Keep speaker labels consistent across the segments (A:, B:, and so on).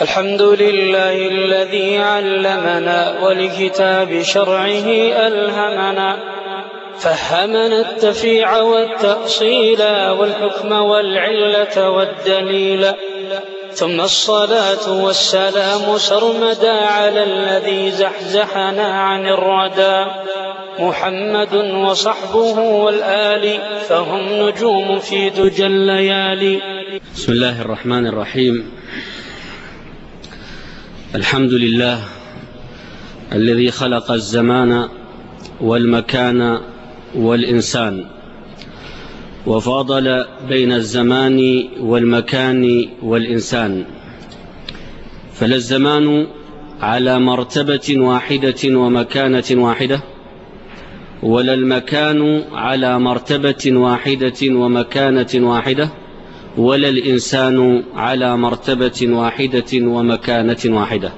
A: الحمد لله الذي علمنا ولكتاب شرعه ألهمنا، فهمنا التفريع والتأصيل والحكم والعلة والدليل. ثم الصلاة والسلام سرمدا على الذي زحزحنا عن الردى، محمد وصحبه والآل فهم نجوم في دجى الليالي.
B: بسم الله الرحمن الرحيم. الحمد لله الذي خلق الزمان والمكان والإنسان، وفاضل بين الزمان والمكان والإنسان، فلا الزمان على مرتبة واحدة ومكانة واحدة، ولا المكان على مرتبة واحدة ومكانة واحدة، ولا الإنسان على مرتبة واحدة ومكانة واحدة.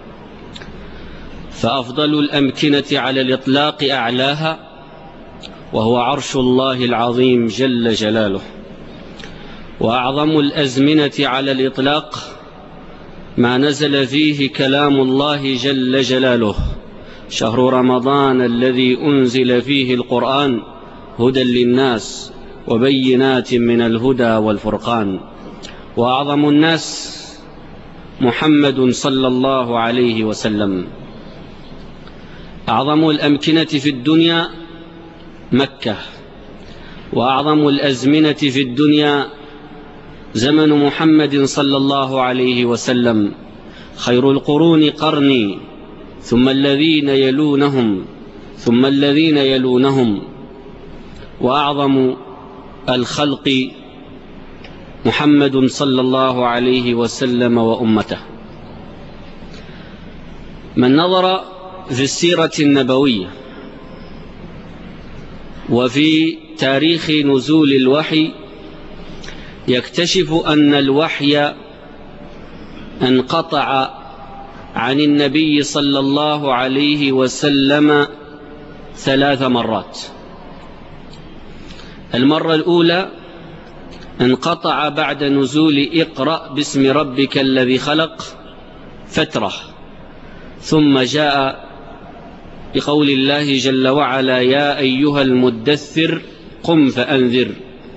B: فأفضل الأمكنة على الإطلاق أعلاها، وهو عرش الله العظيم جل جلاله. وأعظم الأزمنة على الإطلاق ما نزل فيه كلام الله جل جلاله، شهر رمضان الذي أنزل فيه القرآن هدى للناس وبينات من الهدى والفرقان. وأعظم الناس محمد صلى الله عليه وسلم. أعظم الأمكنة في الدنيا مكة، وأعظم الأزمنة في الدنيا زمن محمد صلى الله عليه وسلم. خير القرون قرني، ثم الذين يلونهم، ثم الذين يلونهم. وأعظم الخلق محمد صلى الله عليه وسلم وأمته. من نظر في السيرة النبوية وفي تاريخ نزول الوحي يكتشف أن الوحي انقطع عن النبي صلى الله عليه وسلم 3 مرات. المرة الأولى انقطع بعد نزول اقرأ باسم ربك الذي خلق فترة، ثم جاء بقول الله جل وعلا يا أيها المدثر قم فأنذر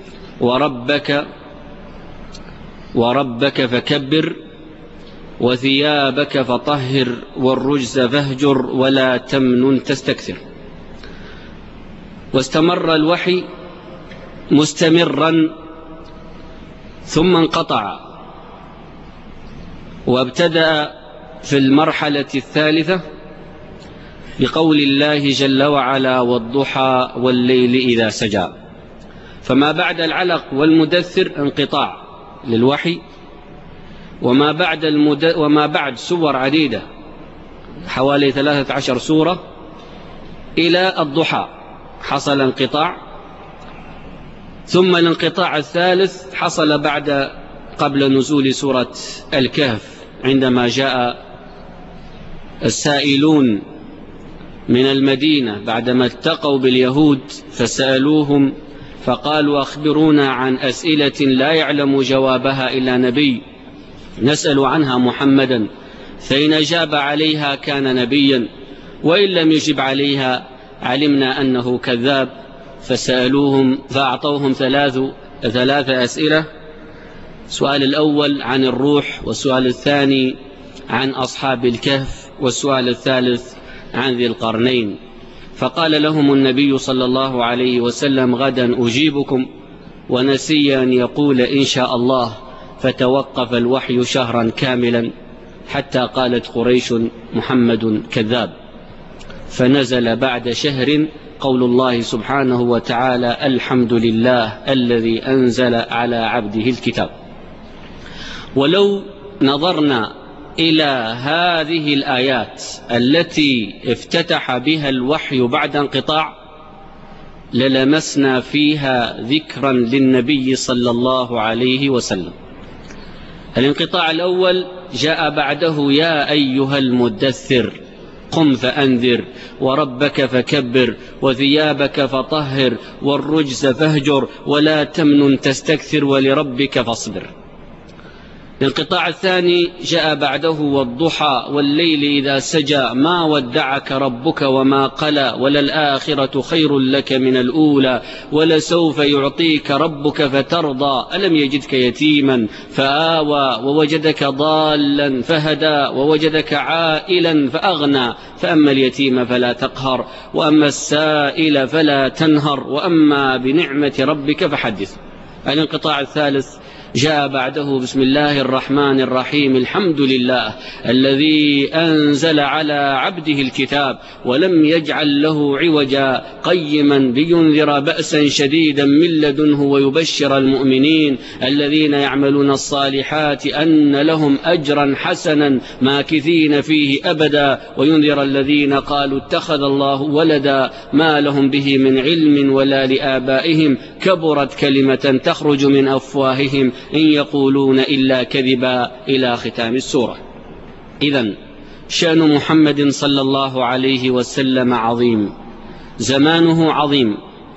B: وربك فكبر وثيابك فطهر والرجز فاهجر ولا تمنن تستكثر. واستمر الوحي مستمرا ثم انقطع، وابتدأ في المرحلة الثالثة بقول الله جل وعلا والضحى والليل إذا سجى. فما بعد العلق والمدثر انقطاع للوحي، وما بعد سور عديدة حوالي 13 سورة إلى الضحى حصل انقطاع. ثم الانقطاع الثالث حصل قبل نزول سورة الكهف، عندما جاء السائلون من المدينة بعدما التقوا باليهود فسألوهم فقالوا أخبرونا عن أسئلة لا يعلم جوابها إلا نبي، نسأل عنها محمدا، فإن أجاب عليها كان نبيا، وإن لم يجب عليها علمنا أنه كذاب. فسألوهم فأعطوهم 3 أسئلة. السؤال الأول عن الروح، والسؤال الثاني عن أصحاب الكهف، والسؤال الثالث عن ذي القرنين. فقال لهم النبي صلى الله عليه وسلم غدا أجيبكم، ونسي أن يقول إن شاء الله، فتوقف الوحي شهرا كاملا حتى قالت قريش محمد كذاب. فنزل بعد شهر قول الله سبحانه وتعالى الحمد لله الذي أنزل على عبده الكتاب. ولو نظرنا إلى هذه الآيات التي افتتح بها الوحي بعد انقطاع للمسنا فيها ذكرا للنبي صلى الله عليه وسلم. الانقطاع الأول جاء بعده يا أيها المدثر قم فأنذر وربك فكبر وثيابك فطهر والرجز فاهجر ولا تمنن تستكثر ولربك فاصبر. الانقطاع الثاني جاء بعده: والضحى والليل إذا سجى ما ودعك ربك وما قلى وللآخرة خير لك من الأولى ولسوف يعطيك ربك فترضى ألم يجدك يتيما فآوى ووجدك ضالا فهدى ووجدك عائلا فأغنى فأما اليتيم فلا تقهر وأما السائل فلا تنهر وأما بنعمة ربك فحدث. الانقطاع الثالث جاء بعده: بسم الله الرحمن الرحيم الحمد لله الذي أنزل على عبده الكتاب ولم يجعل له عوجا قيما لينذر بأسا شديدا من لدنه ويبشر المؤمنين الذين يعملون الصالحات أن لهم أجرا حسنا ماكثين فيه أبدا وينذر الذين قالوا اتخذ الله ولدا ما لهم به من علم ولا لآبائهم كبرت كلمة تخرج من أفواههم إن يقولون إلا كذبا إلى ختام السورة. إذن شأن محمد صلى الله عليه وسلم عظيم، زمانه عظيم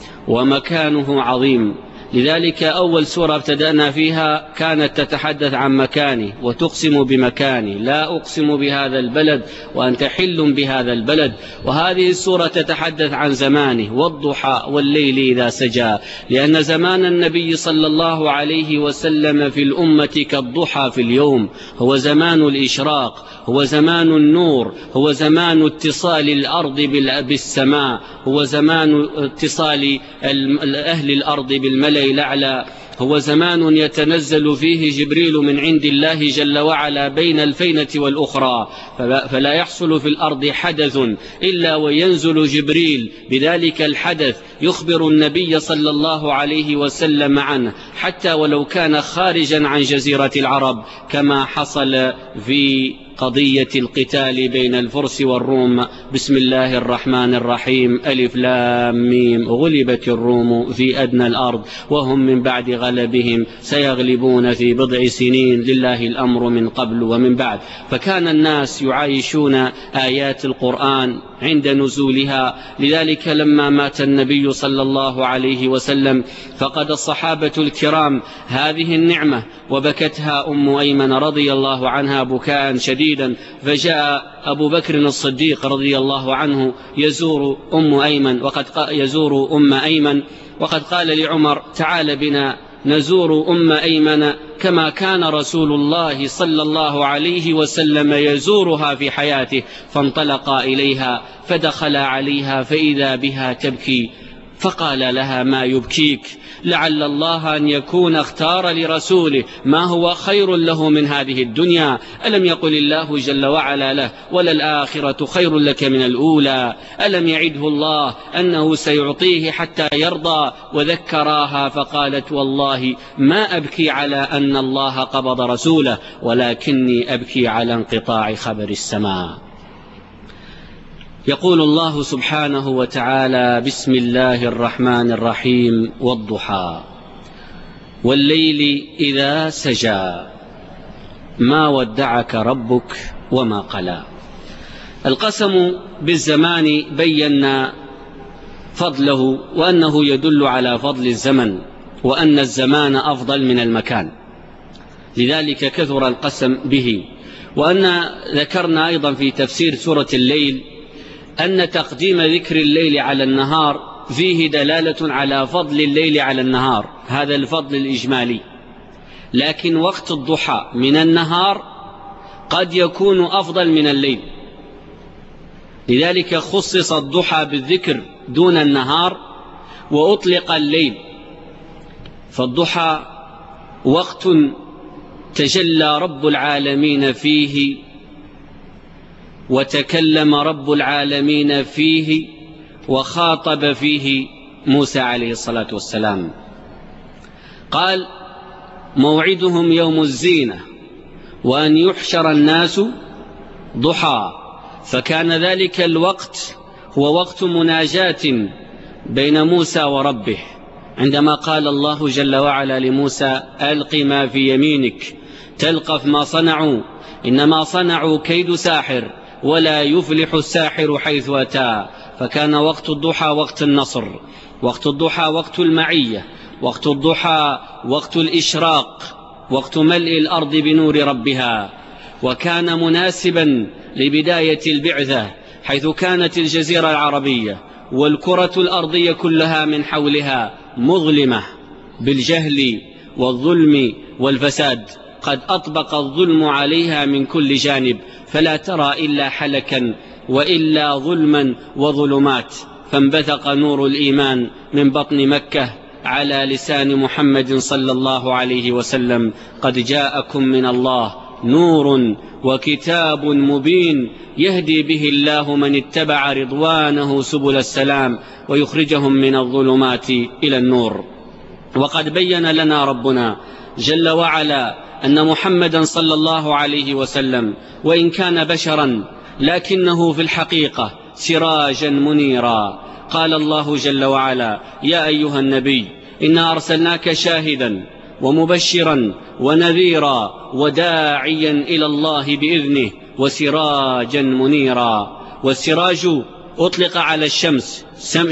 B: ومكانه عظيم، لذلك أول سورة ابتدأنا فيها كانت تتحدث عن مكانه وتقسم بمكانه: لا أقسم بهذا البلد وأنت حل بهذا البلد. وهذه السورة تتحدث عن زمانه: والضحى والليل إذا سجى، لأن زمان النبي صلى الله عليه وسلم في الأمة كالضحى في اليوم، هو زمان الإشراق، هو زمان النور، هو زمان اتصال الأرض بالسماء، هو زمان اتصال أهل الأرض بالملأ الأعلى، هو زمان يتنزل فيه جبريل من عند الله جل وعلا بين الفينة والأخرى، فلا يحصل في الأرض حدث إلا وينزل جبريل بذلك الحدث يخبر النبي صلى الله عليه وسلم عنه، حتى ولو كان خارجا عن جزيرة العرب، كما حصل في قضية القتال بين الفرس والروم. بسم الله الرحمن الرحيم ألف لام ميم غلبت الروم في أدنى الأرض وهم من بعد غلبهم سيغلبون في بضع سنين لله الأمر من قبل ومن بعد. فكان الناس يعايشون آيات القرآن عند نزولها، لذلك لما مات النبي صلى الله عليه وسلم فقد الصحابة الكرام هذه النعمة وبكتها أم أيمن رضي الله عنها بكاء شديدا، فجاء أبو بكر الصديق رضي الله عنه يزور أم أيمن وقد قال لعمر: تعال بنا نزور أم أيمن كما كان رسول الله صلى الله عليه وسلم يزورها في حياته. فانطلقا إليها فدخل عليها فإذا بها تبكي، فقال لها: ما يبكيك؟ لعل الله أن يكون اختار لرسوله ما هو خير له من هذه الدنيا. ألم يقل الله جل وعلا له: وللآخرة خير لك من الأولى؟ ألم يعده الله أنه سيعطيه حتى يرضى؟ وذكراها فقالت: والله ما أبكي على أن الله قبض رسوله ولكني أبكي على انقطاع خبر السماء. يقول الله سبحانه وتعالى: بسم الله الرحمن الرحيم والضحى والليل إذا سجى ما ودعك ربك وما قلى. القسم بالزمان بينا فضله وأنه يدل على فضل الزمن وأن الزمان أفضل من المكان، لذلك كثر القسم به. وأن ذكرنا أيضا في تفسير سورة الليل أن تقديم ذكر الليل على النهار فيه دلالة على فضل الليل على النهار، هذا الفضل الإجمالي. لكن وقت الضحى من النهار قد يكون أفضل من الليل، لذلك خصص الضحى بالذكر دون النهار وأطلق الليل. فالضحى وقت تجلى رب العالمين فيه وتكلم رب العالمين فيه وخاطب فيه موسى عليه الصلاة والسلام. قال: موعدهم يوم الزينة وأن يحشر الناس ضحى. فكان ذلك الوقت هو وقت مناجاة بين موسى وربه، عندما قال الله جل وعلا لموسى: ألق ما في يمينك تلقف ما صنعوا إنما صنعوا كيد ساحر ولا يفلح الساحر حيث أتى. فكان وقت الضحى وقت النصر، وقت الضحى وقت المعية، وقت الضحى وقت الإشراق، وقت ملء الأرض بنور ربها، وكان مناسبا لبداية البعثة، حيث كانت الجزيرة العربية والكرة الأرضية كلها من حولها مظلمة بالجهل والظلم والفساد، قد أطبق الظلم عليها من كل جانب، فلا ترى إلا حلكا وإلا ظلما وظلمات. فانبثق نور الإيمان من بطن مكة على لسان محمد صلى الله عليه وسلم: قد جاءكم من الله نور وكتاب مبين يهدي به الله من اتبع رضوانه سبل السلام ويخرجهم من الظلمات إلى النور. وقد بين لنا ربنا جل وعلا أن محمدا صلى الله عليه وسلم وإن كان بشرا لكنه في الحقيقة سراجا منيرا. قال الله جل وعلا: يا أيها النبي إنا أرسلناك شاهدا ومبشرا ونذيرا وداعيا إلى الله بإذنه وسراجا منيرا. والسراج أطلق على الشمس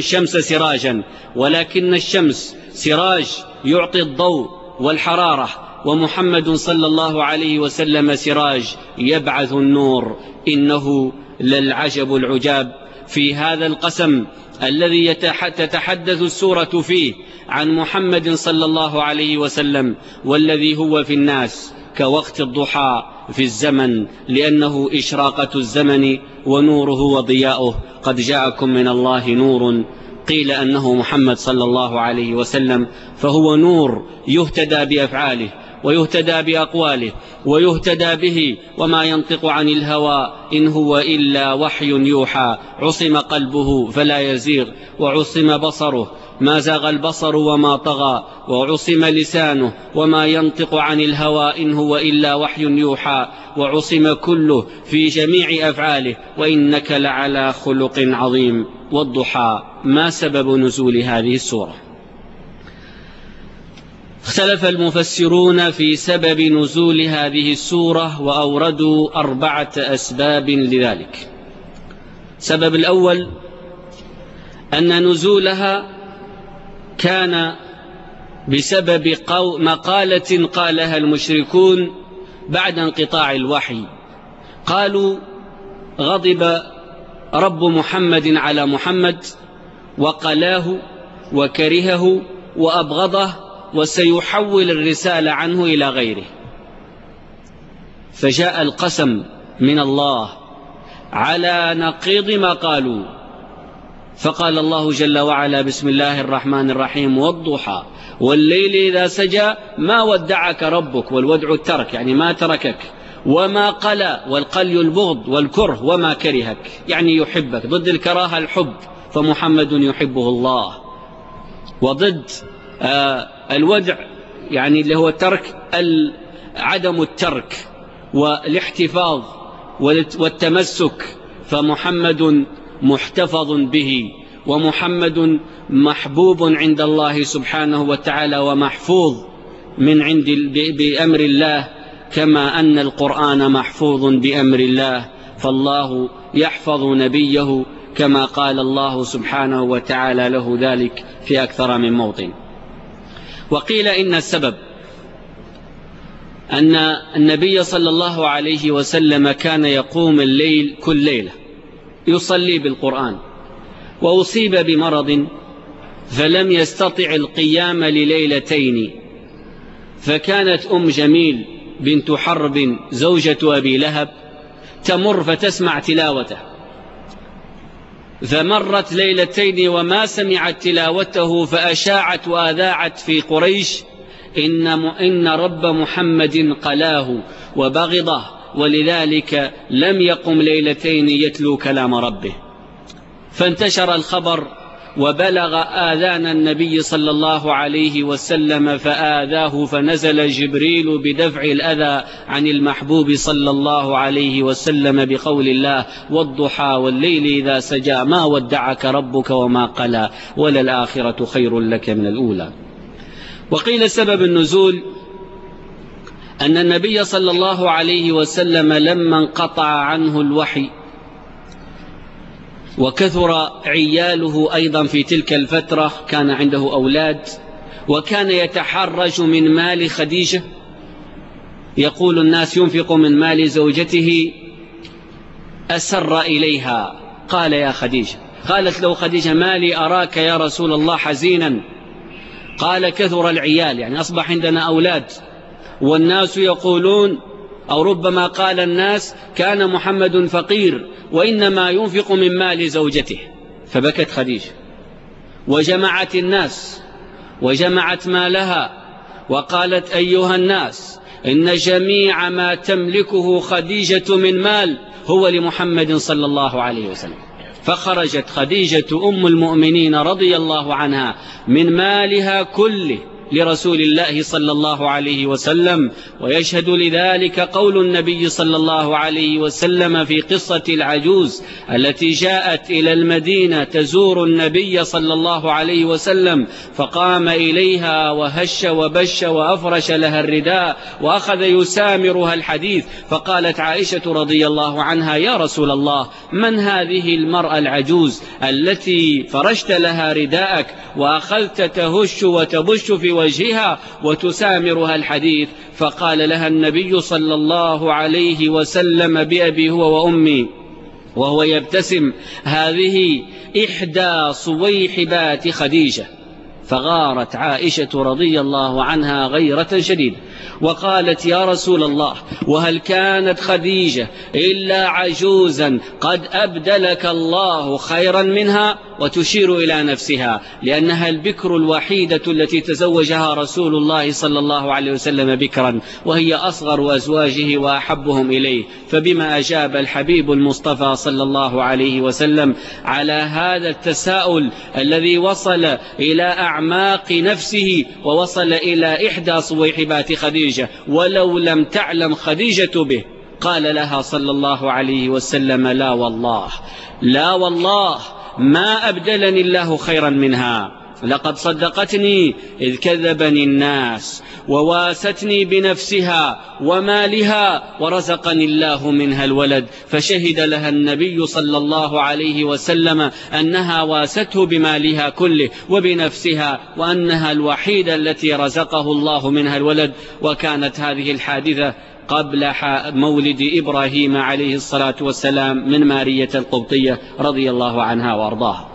B: سراجا، ولكن الشمس سراج يعطي الضوء والحرارة، ومحمد صلى الله عليه وسلم سراج يبعث النور. إنه للعجب العجاب في هذا القسم الذي تتحدث السورة فيه عن محمد صلى الله عليه وسلم، والذي هو في الناس كوقت الضحى في الزمن، لأنه إشراقة الزمن ونوره وضياؤه. قد جاءكم من الله نور، قيل أنه محمد صلى الله عليه وسلم، فهو نور يهتدى بأفعاله ويهتدى بأقواله ويهتدى به، وما ينطق عن الهوى إن هو إلا وحي يوحى. عصم قلبه فلا يزيغ، وعصم بصره ما زاغ البصر وما طغى، وعصم لسانه وما ينطق عن الهوى إن هو إلا وحي يوحى، وعصم كله في جميع أفعاله، وإنك لعلى خلق عظيم. والضحى، ما سبب نزول هذه السورة؟ اختلف المفسرون في سبب نزول هذه السورة، وأوردوا 4 أسباب لذلك. السبب الأول أن نزولها كان بسبب مقالة قالها المشركون بعد انقطاع الوحي. قالوا: غضب رب محمد على محمد وقلاه وكرهه وأبغضه، وسيحول الرسالة عنه إلى غيره. فجاء القسم من الله على نقيض ما قالوا، فقال الله جل وعلا: بسم الله الرحمن الرحيم: والضحى والليل إذا سجى ما ودعك ربك. والودع الترك، يعني ما تركك. وما قلى، والقلي البغض والكره، وما كرهك يعني يحبك. ضد الكراهة الحب، فمحمد يحبه الله. وضد الودع يعني اللي هو الترك، عدم الترك والاحتفاظ والتمسك، فمحمد محتفظ به، ومحمد محبوب عند الله سبحانه وتعالى ومحفوظ من عند بأمر الله، كما أن القرآن محفوظ بأمر الله، فالله يحفظ نبيه كما قال الله سبحانه وتعالى له ذلك في أكثر من موطن. وقيل إن السبب أن النبي صلى الله عليه وسلم كان يقوم الليل كل ليلة يصلي بالقرآن، وأصيب بمرض فلم يستطع القيام لليلتين، فكانت أم جميل بنت حرب زوجة أبي لهب تمر فتسمع تلاوته، فمرت ليلتين وما سمعت تلاوته، فأشاعت وأذاعت في قريش إن رب محمد قلاه وبغضه، ولذلك لم يقم ليلتين يتلو كلام ربه. فانتشر الخبر وبلغ آذان النبي صلى الله عليه وسلم فآذاه، فنزل جبريل بدفع الأذى عن المحبوب صلى الله عليه وسلم بقول الله: والضحى والليل إذا سجى ما ودعك ربك وما قلى وللآخرة خير لك من الأولى. وقيل سبب النزول أن النبي صلى الله عليه وسلم لما انقطع عنه الوحي وكثر عياله أيضا في تلك الفترة، كان عنده أولاد، وكان يتحرج من مال خديجة يقول الناس ينفق من مال زوجته أسر إليها. قال يا خديجة، قالت له خديجة: ما لي أراك يا رسول الله حزينا؟ قال: كثر العيال، يعني أصبح عندنا أولاد، والناس يقولون، أو ربما قال الناس: كان محمد فقير وإنما ينفق من مال زوجته. فبكت خديجة وجمعت الناس وجمعت مالها وقالت: أيها الناس، إن جميع ما تملكه خديجة من مال هو لمحمد صلى الله عليه وسلم. فخرجت خديجة أم المؤمنين رضي الله عنها من مالها كله لرسول الله صلى الله عليه وسلم. ويشهد لذلك قول النبي صلى الله عليه وسلم في قصة العجوز التي جاءت إلى المدينة تزور النبي صلى الله عليه وسلم، فقام إليها وهش وبش وأفرش لها الرداء وأخذ يسامرها الحديث. فقالت عائشة رضي الله عنها: يا رسول الله، من هذه المرأة العجوز التي فرشت لها رداءك وأخذت تهش وتبش في وجهها وتسامرها الحديث؟ فقال لها النبي صلى الله عليه وسلم بأبي هو وأمي وهو يبتسم: هذه إحدى صويحبات خديجة. فغارت عائشة رضي الله عنها غيرة شديدة وقالت: يا رسول الله، وهل كانت خديجة إلا عجوزا قد أبدلك الله خيرا منها؟ وتشير إلى نفسها، لأنها البكر الوحيدة التي تزوجها رسول الله صلى الله عليه وسلم بكرا، وهي أصغر أزواجه وأحبهم إليه. فبما أجاب الحبيب المصطفى صلى الله عليه وسلم على هذا التساؤل الذي وصل إلى أعماق نفسه ووصل إلى إحدى صويحبات خديجة ولو لم تعلم خديجة به؟ قال لها صلى الله عليه وسلم: لا والله، لا والله، ما أبدلني الله خيرا منها، لقد صدقتني إذ كذبني الناس، وواستني بنفسها ومالها، ورزقني الله منها الولد. فشهد لها النبي صلى الله عليه وسلم أنها واسته بمالها كله وبنفسها، وأنها الوحيدة التي رزقه الله منها الولد. وكانت هذه الحادثة قبل مولد إبراهيم عليه الصلاة والسلام من مارية القبطية رضي الله عنها وأرضاها.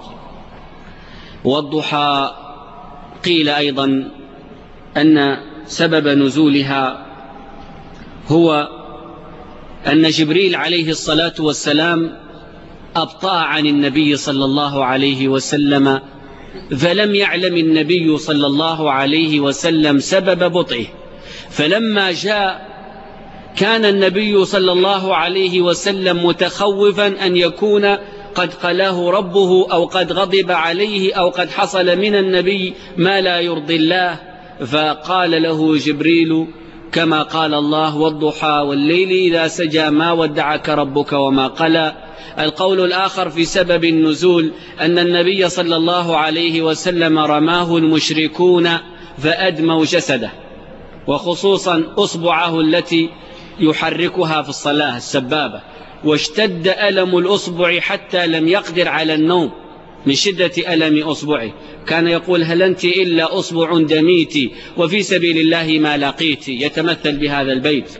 B: والضحى قيل أيضا أن سبب نزولها هو أن جبريل عليه الصلاة والسلام أبطأ عن النبي صلى الله عليه وسلم، فلم يعلم النبي صلى الله عليه وسلم سبب بطئه. فلما جاء كان النبي صلى الله عليه وسلم متخوفا أن يكون قد قلاه ربه أو قد غضب عليه أو قد حصل من النبي ما لا يرضي الله. فقال له جبريل كما قال الله: والضحى والليل إذا سجى ما ودعك ربك وما قلى. القول الآخر في سبب النزول أن النبي صلى الله عليه وسلم رماه المشركون فأدموا جسده، وخصوصا أصبعه التي يحركها في الصلاة السبابة، واشتد ألم الأصبع حتى لم يقدر على النوم من شدة ألم أصبعه. كان يقول: هل أنت إلا أصبع دميت وفي سبيل الله ما لقيت، يتمثل بهذا البيت.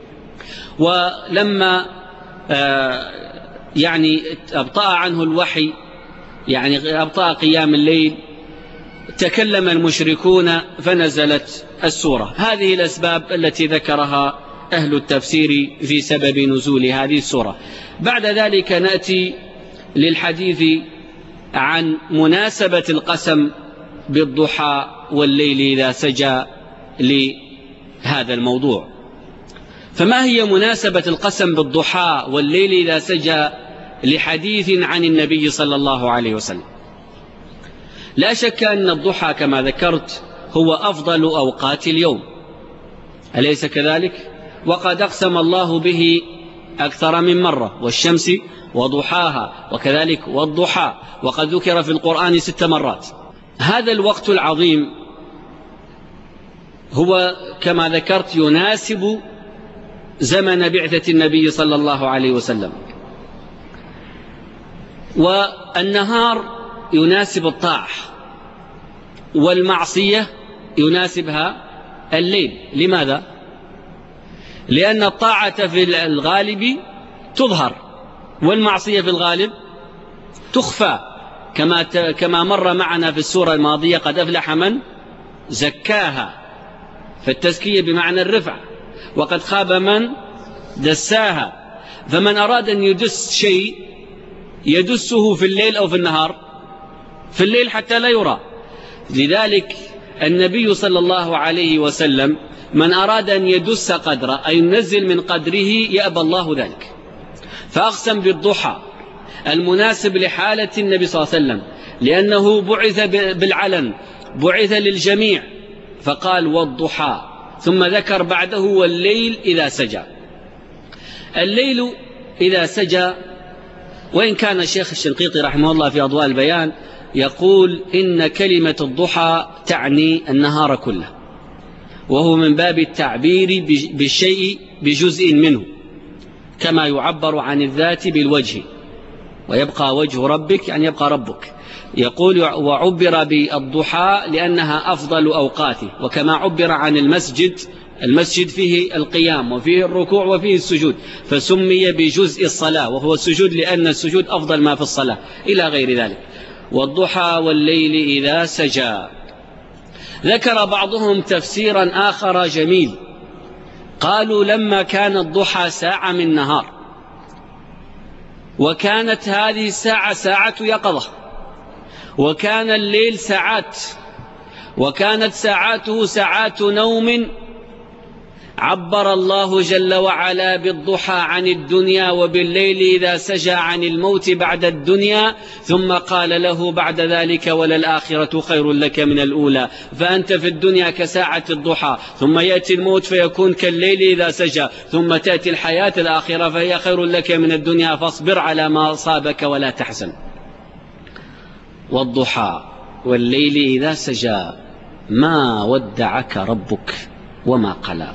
B: ولما يعني أبطأ عنه الوحي، يعني أبطأ قيام الليل، تكلم المشركون فنزلت السورة. هذه الأسباب التي ذكرها أهل التفسير في سبب نزول هذه السورة. بعد ذلك نأتي للحديث عن مناسبة القسم بالضحى والليل إذا سجى لهذا الموضوع. فما هي مناسبة القسم بالضحى والليل إذا سجى لحديث عن النبي صلى الله عليه وسلم؟ لا شك أن الضحى كما ذكرت هو أفضل أوقات اليوم، أليس كذلك؟ وقد أقسم الله به أكثر من مرة: والشمس وضحاها، وكذلك والضحى، وقد ذكر في القرآن 6 مرات. هذا الوقت العظيم هو كما ذكرت يناسب زمن بعثة النبي صلى الله عليه وسلم، والنهار يناسب الطاعة، والمعصية يناسبها الليل. لماذا؟ لأن الطاعة في الغالب تظهر والمعصية في الغالب تخفى، كما مر معنا في السورة الماضية: قد أفلح من زكاها، فالتزكية بمعنى الرفع، وقد خاب من دساها. فمن أراد أن يدس شيء يدسه في الليل أو في النهار؟ في الليل حتى لا يرى. لذلك النبي صلى الله عليه وسلم من أراد أن يدس قدره أي ينزل من قدره يأبى الله ذلك، فأقسم بالضحى المناسب لحالة النبي صلى الله عليه وسلم، لأنه بعث بالعلن، بعث للجميع، فقال والضحى، ثم ذكر بعده والليل إذا سجى. الليل إذا سجى، وإن كان الشيخ الشنقيطي رحمه الله في أضواء البيان يقول إن كلمة الضحى تعني النهار كله، وهو من باب التعبير بالشيء بجزء منه، كما يعبر عن الذات بالوجه، ويبقى وجه ربك يعني يبقى ربك. يقول وعبر بالضحى لأنها أفضل أوقاته، وكما عبر عن المسجد فيه القيام وفيه الركوع وفيه السجود، فسمي بجزء الصلاة وهو السجود لأن السجود أفضل ما في الصلاة إلى غير ذلك. والضحى والليل إذا سجى. ذكر بعضهم تفسيرا آخر جميل، قالوا لما كان الضحى ساعة من نهار، وكانت هذه الساعة ساعة يقظة، وكان الليل ساعات، وكانت ساعاته ساعات نوم، عبر الله جل وعلا بالضحى عن الدنيا، وبالليل إذا سجى عن الموت بعد الدنيا، ثم قال له بعد ذلك وللآخرة خير لك من الأولى. فأنت في الدنيا كساعة الضحى، ثم يأتي الموت فيكون كالليل إذا سجى، ثم تأتي الحياة الآخرة فهي خير لك من الدنيا، فاصبر على ما أصابك ولا تحزن. والضحى والليل إذا سجى ما ودعك ربك وما قلى.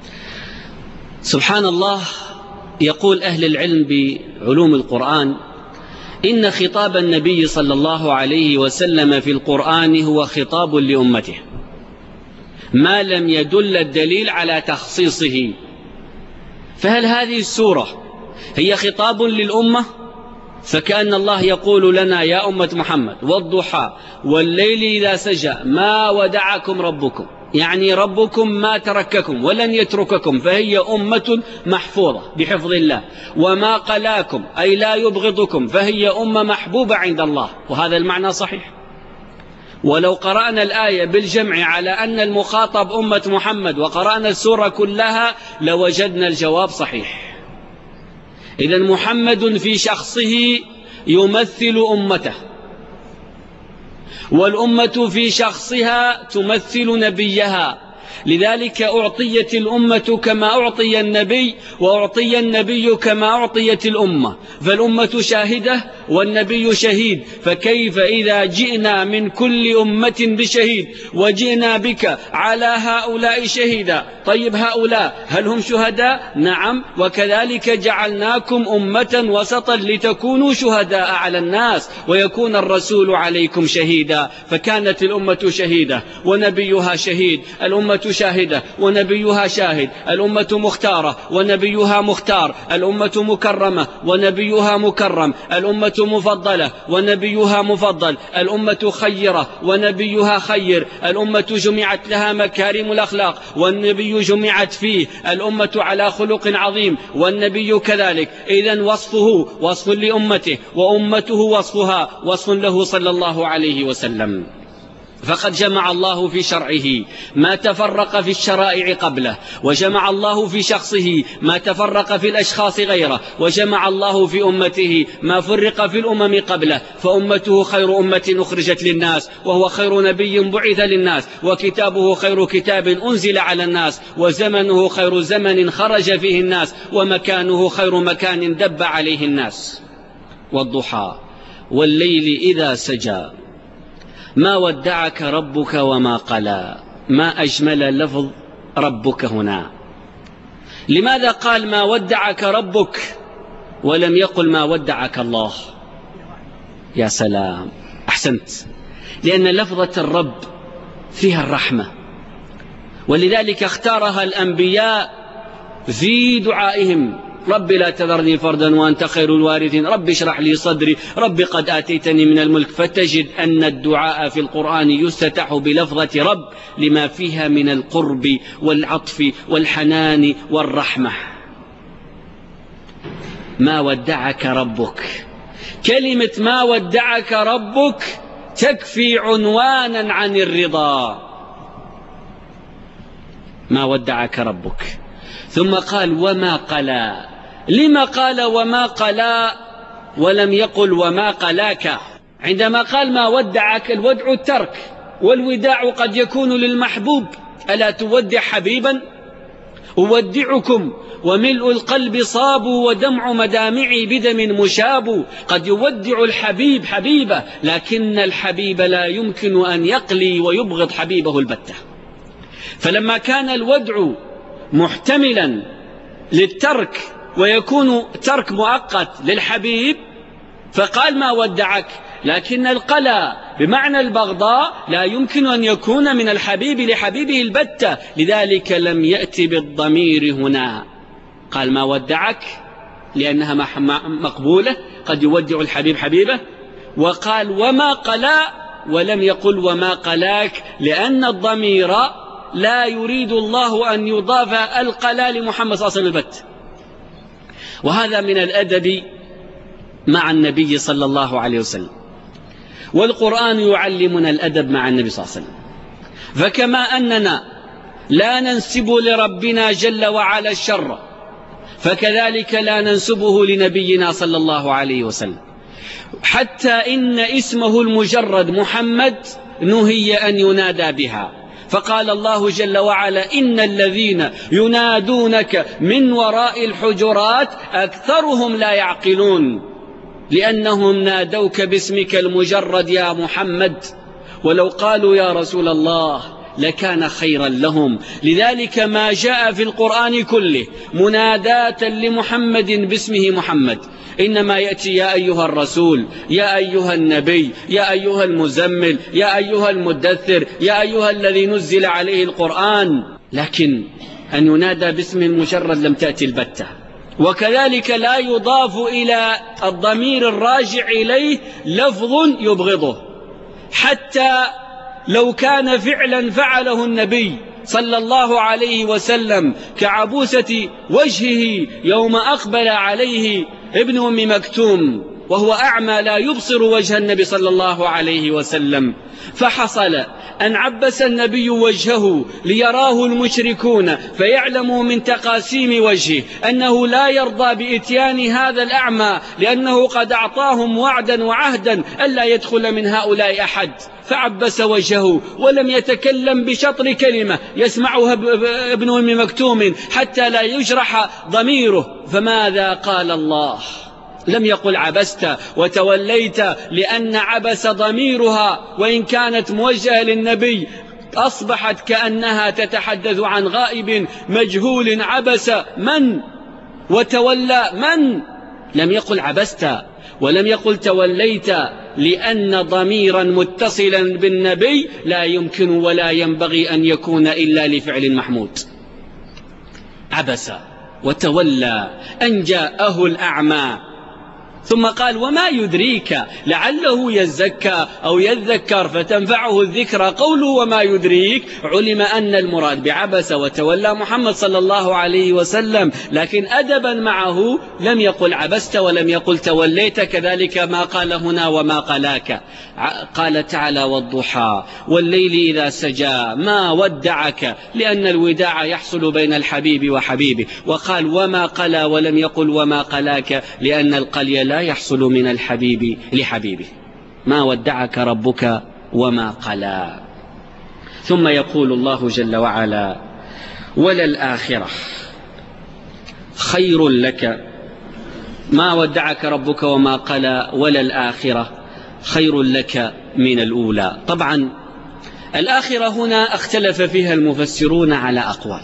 B: سبحان الله. يقول أهل العلم بعلوم القرآن إن خطاب النبي صلى الله عليه وسلم في القرآن هو خطاب لأمته، ما لم يدل الدليل على تخصيصه. فهل هذه السورة هي خطاب للأمة؟ فكأن الله يقول لنا يا أمة محمد والضحى والليل إذا سجى ما ودعكم ربكم، يعني ربكم ما ترككم ولن يترككم، فهي أمة محفوظة بحفظ الله. وما قلاكم أي لا يبغضكم، فهي أمة محبوبة عند الله، وهذا المعنى صحيح. ولو قرأنا الآية بالجمع على أن المخاطب أمة محمد وقرأنا السورة كلها لوجدنا الجواب صحيح. إذن محمد في شخصه يمثل أمته، والأمة في شخصها تمثل نبيها، لذلك أعطيت الأمة كما أعطي النبي، وأعطي النبي كما أعطيت الأمة، فالأمة شاهدة والنبي شهيد. فكيف إذا جئنا من كل أمة بشهيد وجئنا بك على هؤلاء شهيدا؟ طيب هؤلاء هل هم شهداء؟ نعم، وكذلك جعلناكم أمة وسطا لتكونوا شهداء على الناس ويكون الرسول عليكم شهيدا. فكانت الأمة شهيدة ونبيها شهيد، الأمة شاهدة ونبيها شاهد، الأمة مختارة ونبيها مختار، الأمة مكرمة ونبيها مكرم، الأمة مفضلة ونبيها مفضل، الأمة خيرة ونبيها خير، الأمة جمعت لها مكارم الأخلاق والنبي جمعت فيه، الأمة على خلق عظيم والنبي كذلك. إذن وصفه وصف لأمته، وأمته وصفها وصف له صلى الله عليه وسلم. فقد جمع الله في شرعه ما تفرق في الشرائع قبله، وجمع الله في شخصه ما تفرق في الأشخاص غيره، وجمع الله في أمته ما فرق في الأمم قبله. فأمته خير أمة أخرجت للناس، وهو خير نبي بعث للناس، وكتابه خير كتاب أنزل على الناس، وزمنه خير زمن خرج فيه الناس، ومكانه خير مكان دب عليه الناس. والضحى والليل إذا سجى ما ودعك ربك وما قلى. ما أجمل لفظ ربك هنا. لماذا قال ما ودعك ربك ولم يقل ما ودعك الله؟ يا سلام، أحسنت، لأن لفظة الرب فيها الرحمة، ولذلك اختارها الأنبياء في دعائهم: رب لا تذرني فردا وأنت خير الوارثين، رب اشرح لي صدري، رب قد آتيتني من الملك. فتجد أن الدعاء في القرآن يفتتح بلفظة رب لما فيها من القرب والعطف والحنان والرحمة. ما ودعك ربك، كلمة ما ودعك ربك تكفي عنوانا عن الرضا. ما ودعك ربك. ثم قال وما قلى. لما قال وما قلى ولم يقل وما قلاك؟ عندما قال ما ودعك، الودع الترك، والوداع قد يكون للمحبوب: ألا تودع حبيبا؟ أودعكم وملء القلب صاب ودمع مدامعي بدم مشاب. قد يودع الحبيب حبيبه، لكن الحبيب لا يمكن أن يقلي ويبغض حبيبه البتة. فلما كان الودع محتملا للترك ويكون ترك مؤقت للحبيب فقال ما ودعك، لكن القلى بمعنى البغضاء لا يمكن أن يكون من الحبيب لحبيبه البتة، لذلك لم يأتي بالضمير هنا. قال ما ودعك لأنها مقبولة، قد يودع الحبيب حبيبه. وقال وما قلى ولم يقل وما قلاك، لأن الضمير لا يريد الله أن يضاف القلى لمحمد صلى الله عليه وسلم البت. وهذا من الأدب مع النبي صلى الله عليه وسلم، والقرآن يعلمنا الأدب مع النبي صلى الله عليه وسلم. فكما أننا لا ننسب لربنا جل وعلا الشر، فكذلك لا ننسبه لنبينا صلى الله عليه وسلم. حتى إن اسمه المجرد محمد نهي أن ينادى بها، فقال الله جل وعلا إن الذين ينادونك من وراء الحجرات أكثرهم لا يعقلون، لأنهم نادوك باسمك المجرد يا محمد، ولو قالوا يا رسول الله لكان خيرا لهم. لذلك ما جاء في القرآن كله مناداة لمحمد باسمه محمد إنما يأتي يا أيها الرسول، يا أيها النبي، يا أيها المزمل، يا أيها المدثر، يا أيها الذي نزل عليه القرآن، لكن أن ينادى باسم المجرد لم تأتي البتة. وكذلك لا يضاف إلى الضمير الراجع إليه لفظ يبغضه، حتى لو كان فعلا فعله النبي صلى الله عليه وسلم كعبوسة وجهه يوم أقبل عليه ابن أم مكتوم وهو أعمى لا يبصر وجه النبي صلى الله عليه وسلم، فحصل أن عبس النبي وجهه ليراه المشركون فيعلموا من تقاسيم وجهه أنه لا يرضى بإتيان هذا الأعمى، لأنه قد أعطاهم وعدا وعهدا ألا يدخل من هؤلاء أحد، فعبس وجهه ولم يتكلم بشطر كلمة يسمعها ابن أم مكتوم حتى لا يجرح ضميره. فماذا قال الله؟ لم يقل عبست وتوليت، لأن عبس ضميرها وإن كانت موجهة للنبي أصبحت كأنها تتحدث عن غائب مجهول. عبس من وتولى من؟ لم يقل عبست ولم يقل توليت، لأن ضميرا متصلا بالنبي لا يمكن ولا ينبغي أن يكون إلا لفعل محمود. عبس وتولى أن جاءه الأعمى، ثم قال وما يدريك لعله يزكى أو يذكر فتنفعه الذكرى. قوله وما يدريك علم أن المراد بعبس وتولى محمد صلى الله عليه وسلم، لكن أدبا معه لم يقل عبست ولم يقل توليت، كذلك ما قال هنا وما قلاك. قال تعالى والضحى والليل إذا سجى ما ودعك، لأن الوداع يحصل بين الحبيب وحبيبه. وقال وما قلى ولم يقل وما قلاك، لأن القلي لا يحصل من الحبيب لحبيبه. ما ودعك ربك وما قلى. ثم يقول الله جل وعلا وللآخرة خير لك. ما ودعك ربك وما قلى، وللآخرة خير لك من الأولى. طبعا الآخرة هنا اختلف فيها المفسرون على أقوال،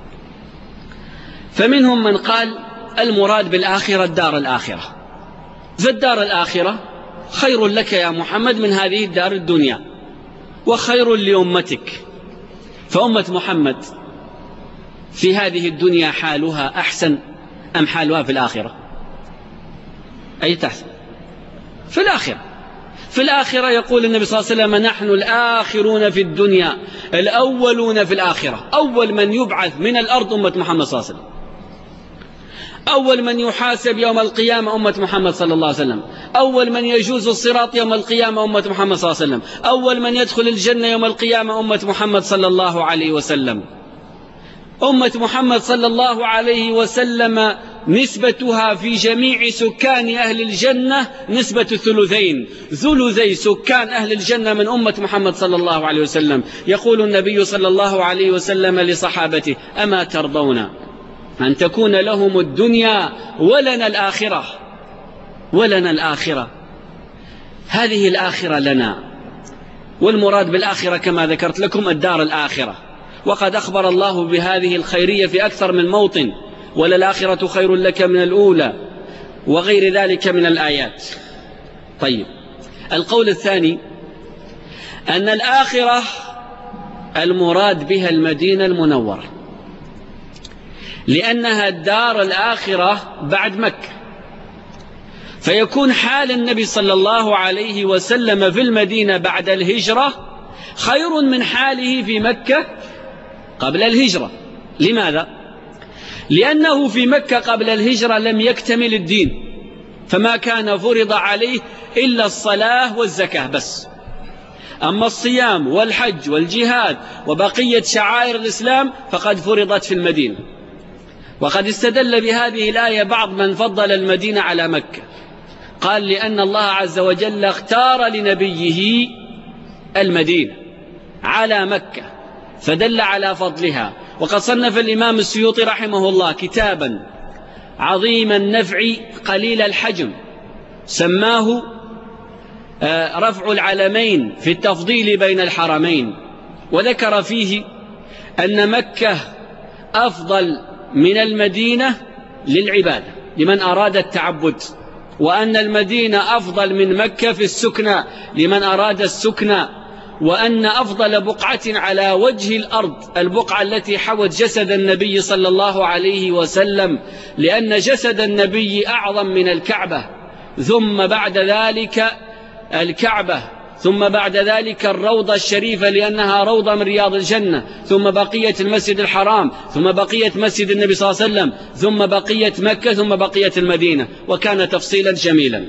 B: فمنهم من قال المراد بالآخرة الدار الآخرة، فالدار الآخرة خير لك يا محمد من هذه الدار الدنيا، وخير لأمتك. فأمة محمد في هذه الدنيا حالها أحسن أم حالها في الآخرة؟ أي تحسن؟ في الآخرة. في الآخرة يقول النبي صلى الله عليه وسلم: نحن الآخرون في الدنيا الأولون في الآخرة. أول من يبعث من الأرض أمة محمد صلى الله عليه وسلم، أول من يحاسب يوم القيامة أمة محمد صلى الله عليه وسلم، أول من يجوز الصراط يوم القيامة أمة محمد صلى الله عليه وسلم، أول من يدخل الجنة يوم القيامة أمة محمد صلى الله عليه وسلم. أمة محمد صلى الله عليه وسلم نسبتها في جميع سكان أهل الجنة نسبة ثلثين، ثلثي سكان أهل الجنة من أمة محمد صلى الله عليه وسلم. يقول النبي صلى الله عليه وسلم لصحابته: أما ترضون أن تكون لهم الدنيا ولنا الآخرة؟ ولنا الآخرة. هذه الآخرة لنا، والمراد بالآخرة كما ذكرت لكم الدار الآخرة، وقد أخبر الله بهذه الخيرية في أكثر من موطن: وللآخرة خير لك من الأولى، وغير ذلك من الآيات. طيب، القول الثاني أن الآخرة المراد بها المدينة المنورة، لأنها الدار الآخرة بعد مكة، فيكون حال النبي صلى الله عليه وسلم في المدينة بعد الهجرة خير من حاله في مكة قبل الهجرة. لماذا؟ لأنه في مكة قبل الهجرة لم يكتمل الدين، فما كان فرض عليه إلا الصلاة والزكاة بس. أما الصيام والحج والجهاد وبقية شعائر الإسلام فقد فرضت في المدينة. وقد استدل بهذه الآية بعض من فضل المدينة على مكة، قال: لأن الله عز وجل اختار لنبيه المدينة على مكة، فدل على فضلها. وقد صنف الإمام السيوطي رحمه الله كتابا عظيم النفع قليل الحجم، سماه رفع العلمين في التفضيل بين الحرمين، وذكر فيه أن مكة أفضل من المدينة للعبادة لمن أراد التعبد، وأن المدينة أفضل من مكة في السكنى لمن أراد السكنى، وأن أفضل بقعة على وجه الأرض البقعة التي حوت جسد النبي صلى الله عليه وسلم، لأن جسد النبي أعظم من الكعبة، ثم بعد ذلك الكعبة، ثم بعد ذلك الروضة الشريفة لأنها روضة من رياض الجنة، ثم بقية المسجد الحرام، ثم بقية مسجد النبي صلى الله عليه وسلم، ثم بقية مكة، ثم بقية المدينة، وكان تفصيلا جميلا.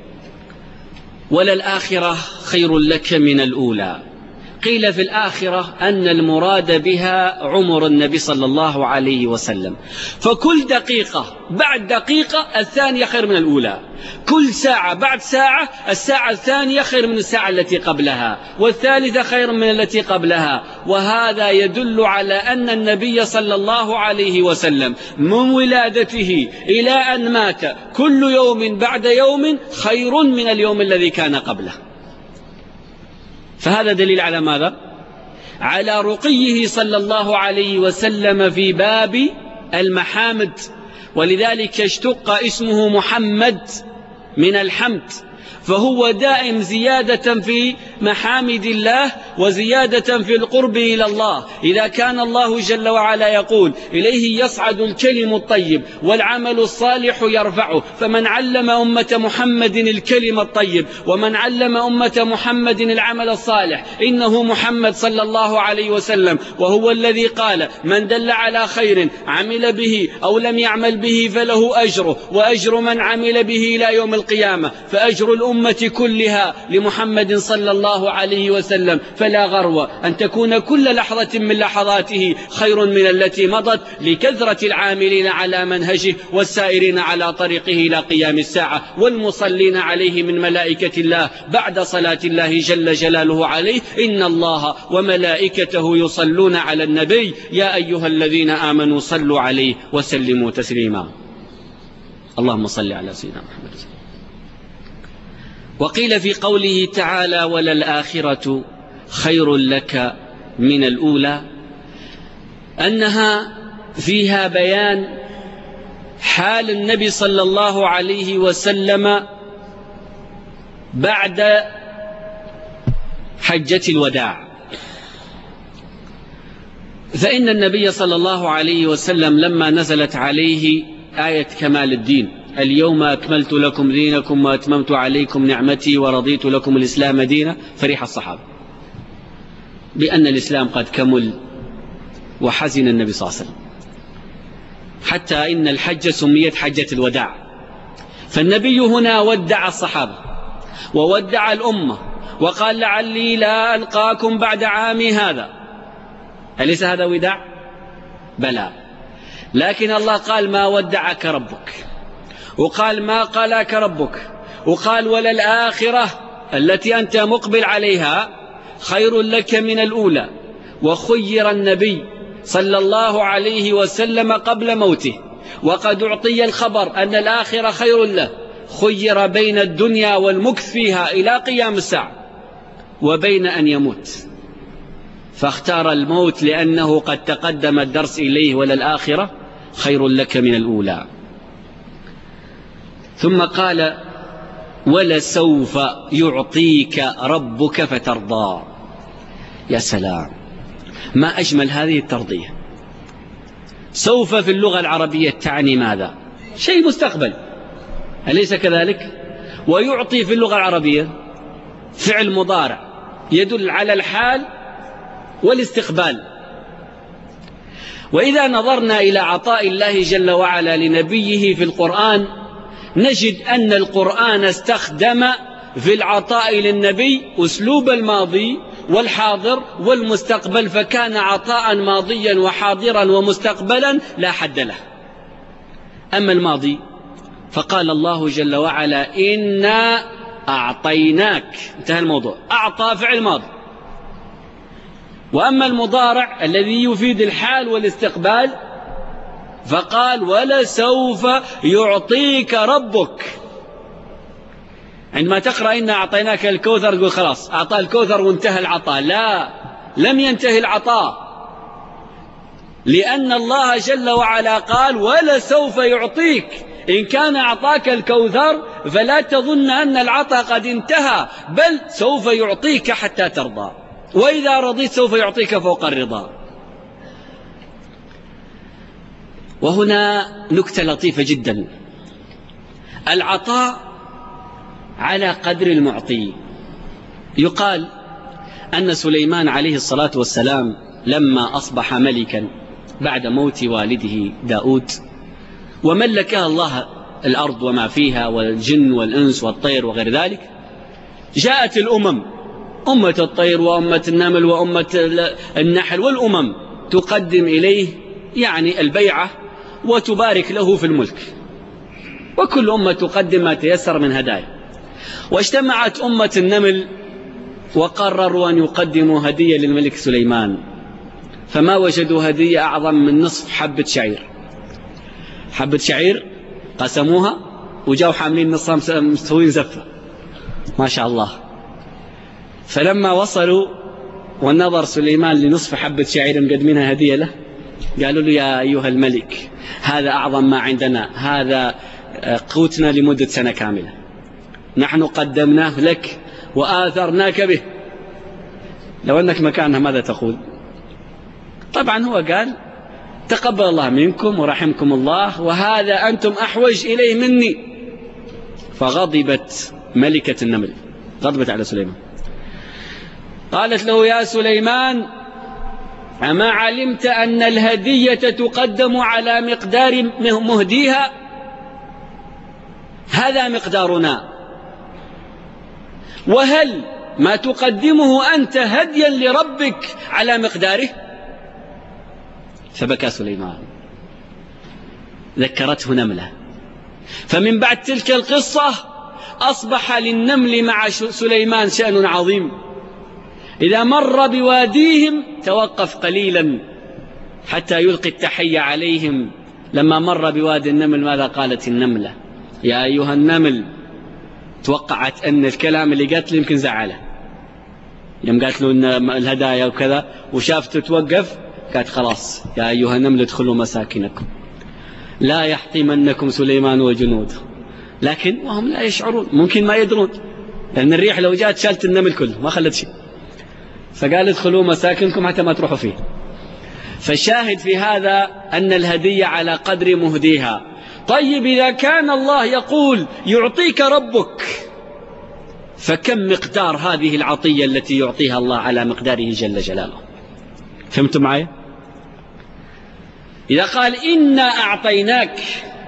B: وللآخرة خير لك من الأولى. قيل في الآخرة أن المراد بها عمر النبي صلى الله عليه وسلم، فكل دقيقة بعد دقيقة الثانية خير من الأولى، كل ساعة بعد ساعة الساعة الثانية خير من الساعة التي قبلها، والثالثة خير من التي قبلها. وهذا يدل على أن النبي صلى الله عليه وسلم من ولادته إلى أن مات كل يوم بعد يوم خير من اليوم الذي كان قبله. فهذا دليل على ماذا؟ على رقيه صلى الله عليه وسلم في باب المحامد، ولذلك اشتق اسمه محمد من الحمد، فهو دائم زيادة في محامد الله وزيادة في القرب إلى الله. إذا كان الله جل وعلا يقول: إليه يصعد الكلم الطيب والعمل الصالح يرفعه، فمن علم أمة محمد الكلم الطيب ومن علم أمة محمد العمل الصالح إنه محمد صلى الله عليه وسلم، وهو الذي قال: من دل على خير عمل به أو لم يعمل به فله أجره وأجر من عمل به إلى يوم القيامة، فأجر الأمة كلها لمحمد صلى الله عليه وسلم. فلا غرو أن تكون كل لحظة من لحظاته خير من التي مضت، لكثرة العاملين على منهجه والسائرين على طريقه إلى قيام الساعة، والمصلين عليه من ملائكة الله بعد صلاة الله جل جلاله عليه: إن الله وملائكته يصلون على النبي يا أيها الذين آمنوا صلوا عليه وسلموا تسليما. اللهم صل على سيدنا محمد. وقيل في قوله تعالى: وللآخرة خير لك من الأولى، أنها فيها بيان حال النبي صلى الله عليه وسلم بعد حجة الوداع. فإن النبي صلى الله عليه وسلم لما نزلت عليه آية كمال الدين: اليوم أكملت لكم دينكم وأتممت عليكم نعمتي ورضيت لكم الإسلام دينا، فرح الصحابة بأن الإسلام قد كمل، وحزن النبي صلى الله عليه وسلم، حتى إن الحج سميت حجة الوداع. فالنبي هنا ودع الصحابة وودع الأمة وقال: لعلي لا ألقاكم بعد عامي هذا. أليس هذا وداع؟ بلى، لكن الله قال: ما ودعك ربك، وقال: ما قلاك ربك، وقال: وللآخرة التي أنت مقبل عليها خير لك من الأولى. وخير النبي صلى الله عليه وسلم قبل موته وقد أعطي الخبر أن الآخرة خير له، خير بين الدنيا والمكث فيها إلى قيام الساعة وبين أن يموت، فاختار الموت لأنه قد تقدم الدرس إليه: وللآخرة خير لك من الأولى. ثم قال: ولسوف يعطيك ربك فترضى. يا سلام، ما أجمل هذه الترضية. سوف في اللغة العربية تعني ماذا؟ شيء مستقبل، أليس كذلك؟ ويعطي في اللغة العربية فعل مضارع يدل على الحال والاستقبال. وإذا نظرنا إلى عطاء الله جل وعلا لنبيه في القرآن نجد أن القرآن استخدم في العطاء للنبي أسلوب الماضي والحاضر والمستقبل، فكان عطاء ماضيا وحاضرا ومستقبلا لا حد له. أما الماضي فقال الله جل وعلا: إنا أعطيناك، انتهى الموضوع، أعطى فعل ماضي. وأما المضارع الذي يفيد الحال والاستقبال فقال: ولسوف يعطيك ربك. عندما تقرأ إنا أعطيناك الكوثر تقول خلاص أعطى الكوثر وانتهى العطاء. لا، لم ينتهي العطاء، لأن الله جل وعلا قال: ولسوف يعطيك. إن كان أعطاك الكوثر فلا تظن أن العطاء قد انتهى، بل سوف يعطيك حتى ترضى، وإذا رضيت سوف يعطيك فوق الرضا. وهنا نكتة لطيفة جدا: العطاء على قدر المعطي. يقال أن سليمان عليه الصلاة والسلام لما أصبح ملكا بعد موت والده داود وملكها الله الأرض وما فيها والجن والإنس والطير وغير ذلك، جاءت الأمم، أمة الطير وأمة النمل وأمة النحل والأمم، تقدم إليه يعني البيعة وتبارك له في الملك، وكل أمة تقدم ما تيسر من هدايا. واجتمعت أمة النمل وقرروا أن يقدموا هدية للملك سليمان، فما وجدوا هدية أعظم من نصف حبة شعير. حبة شعير قسموها وجاءوا حاملين نصها مستوين زفة، ما شاء الله. فلما وصلوا والنظر سليمان لنصف حبة شعير مقدمينها هدية له، قالوا له: يا أيها الملك، هذا أعظم ما عندنا، هذا قوتنا لمدة سنة كاملة، نحن قدمناه لك وآثرناك به، لو أنك مكانها ماذا تقول؟ طبعا هو قال: تقبل الله منكم ورحمكم الله، وهذا أنتم أحوج إليه مني. فغضبت ملكة النمل، غضبت على سليمان، قالت له: يا سليمان، أما علمت أن الهدية تقدم على مقدار مهديها؟ هذا مقدارنا، وهل ما تقدمه أنت هديا لربك على مقداره؟ فبكى سليمان. ذكرته نملة. فمن بعد تلك القصة أصبح للنمل مع سليمان شأن عظيم، إذا مر بواديهم توقف قليلا حتى يلقي التحية عليهم. لما مر بوادي النمل ماذا قالت النملة؟ يا أيها النمل. توقعت أن الكلام اللي قالت له يمكن زعله، يوم قالت له إن الهدايا وكذا وشافته توقف، قالت خلاص يا أيها النمل ادخلوا مساكنكم لا يحطمنكم سليمان وجنوده. لكن وهم لا يشعرون، ممكن ما يدرون، لأن الريح لو جاءت شالت النمل كله ما خلت شيء. فقال ادخلوا مساكنكم حتى ما تروحوا فيه. فشاهد في هذا أن الهدية على قدر مهديها. طيب إذا كان الله يقول يعطيك ربك، فكم مقدار هذه العطية التي يعطيها الله على مقداره جل جلاله؟ فهمتم معي؟ إذا قال إنا أعطيناك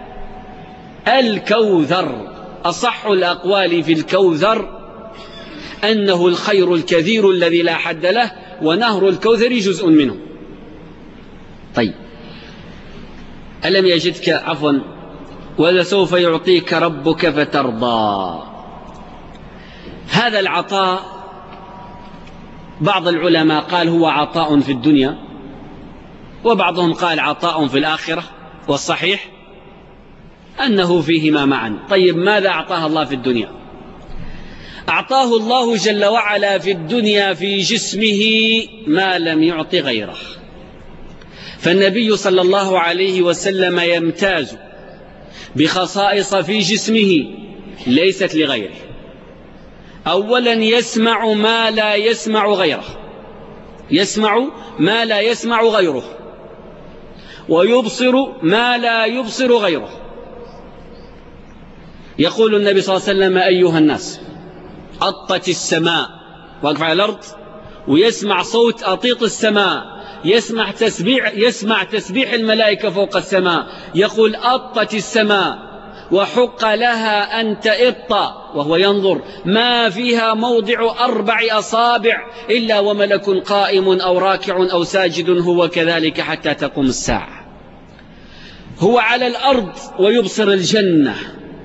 B: الكوثر، أصح الأقوال في الكوثر أنه الخير الكثير الذي لا حد له، ونهر الكوثر جزء منه. طيب ألم يجدك عفوا ولسوف يعطيك ربك فترضى. هذا العطاء بعض العلماء قال هو عطاء في الدنيا، وبعضهم قال عطاء في الآخرة، والصحيح أنه فيهما معا. طيب ماذا أعطاه الله في الدنيا؟ أعطاه الله جل وعلا في الدنيا في جسمه ما لم يعط غيره. فالنبي صلى الله عليه وسلم يمتاز بخصائص في جسمه ليست لغيره. أولا يسمع ما لا يسمع غيره، يسمع ما لا يسمع غيره، ويبصر ما لا يبصر غيره. يقول النبي صلى الله عليه وسلم أيها الناس، أطت السماء، واقف على الأرض ويسمع صوت أطيط السماء، يسمع تسبيح الملائكة فوق السماء. يقول أطت السماء وحق لها أن تئط، وهو ينظر ما فيها موضع 4 أصابع إلا وملك قائم أو راكع أو ساجد، هو كذلك حتى تقوم الساعة. هو على الأرض ويبصر الجنة.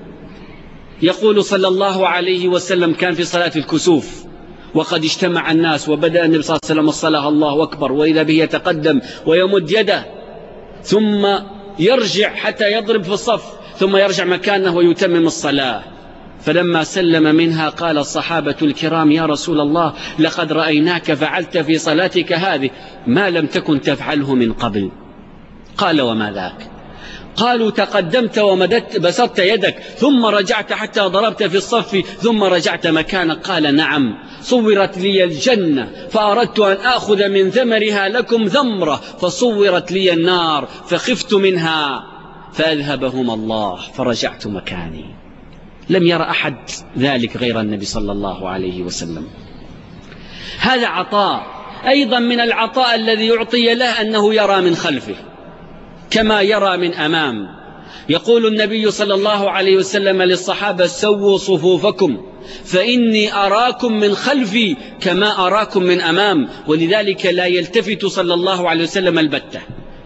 B: يقول صلى الله عليه وسلم كان في صلاة الكسوف وقد اجتمع الناس، وبدأ النبي صلى الله عليه وسلم الصلاة الله أكبر، وإذا به يتقدم ويمد يده ثم يرجع حتى يضرب في الصف، ثم يرجع مكانه ويتمم الصلاة. فلما سلم منها قال الصحابة الكرام يا رسول الله لقد رأيناك فعلت في صلاتك هذه ما لم تكن تفعله من قبل. قال وما ذاك؟ قالوا تقدمت ومددت بسطت يدك ثم رجعت حتى ضربت في الصف ثم رجعت مكانك. قال نعم، صورت لي الجنة فأردت أن آخذ من ثمرها لكم ثمرة، فصورت لي النار فخفت منها فأذهبهم الله فرجعت مكاني. لم يرى أحد ذلك غير النبي صلى الله عليه وسلم. هذا عطاء. أيضا من العطاء الذي يعطي له أنه يرى من خلفه كما يرى من أمام. يقول النبي صلى الله عليه وسلم للصحابة سووا صفوفكم فإني أراكم من خلفي كما أراكم من أمام. ولذلك لا يلتفت صلى الله عليه وسلم البتة.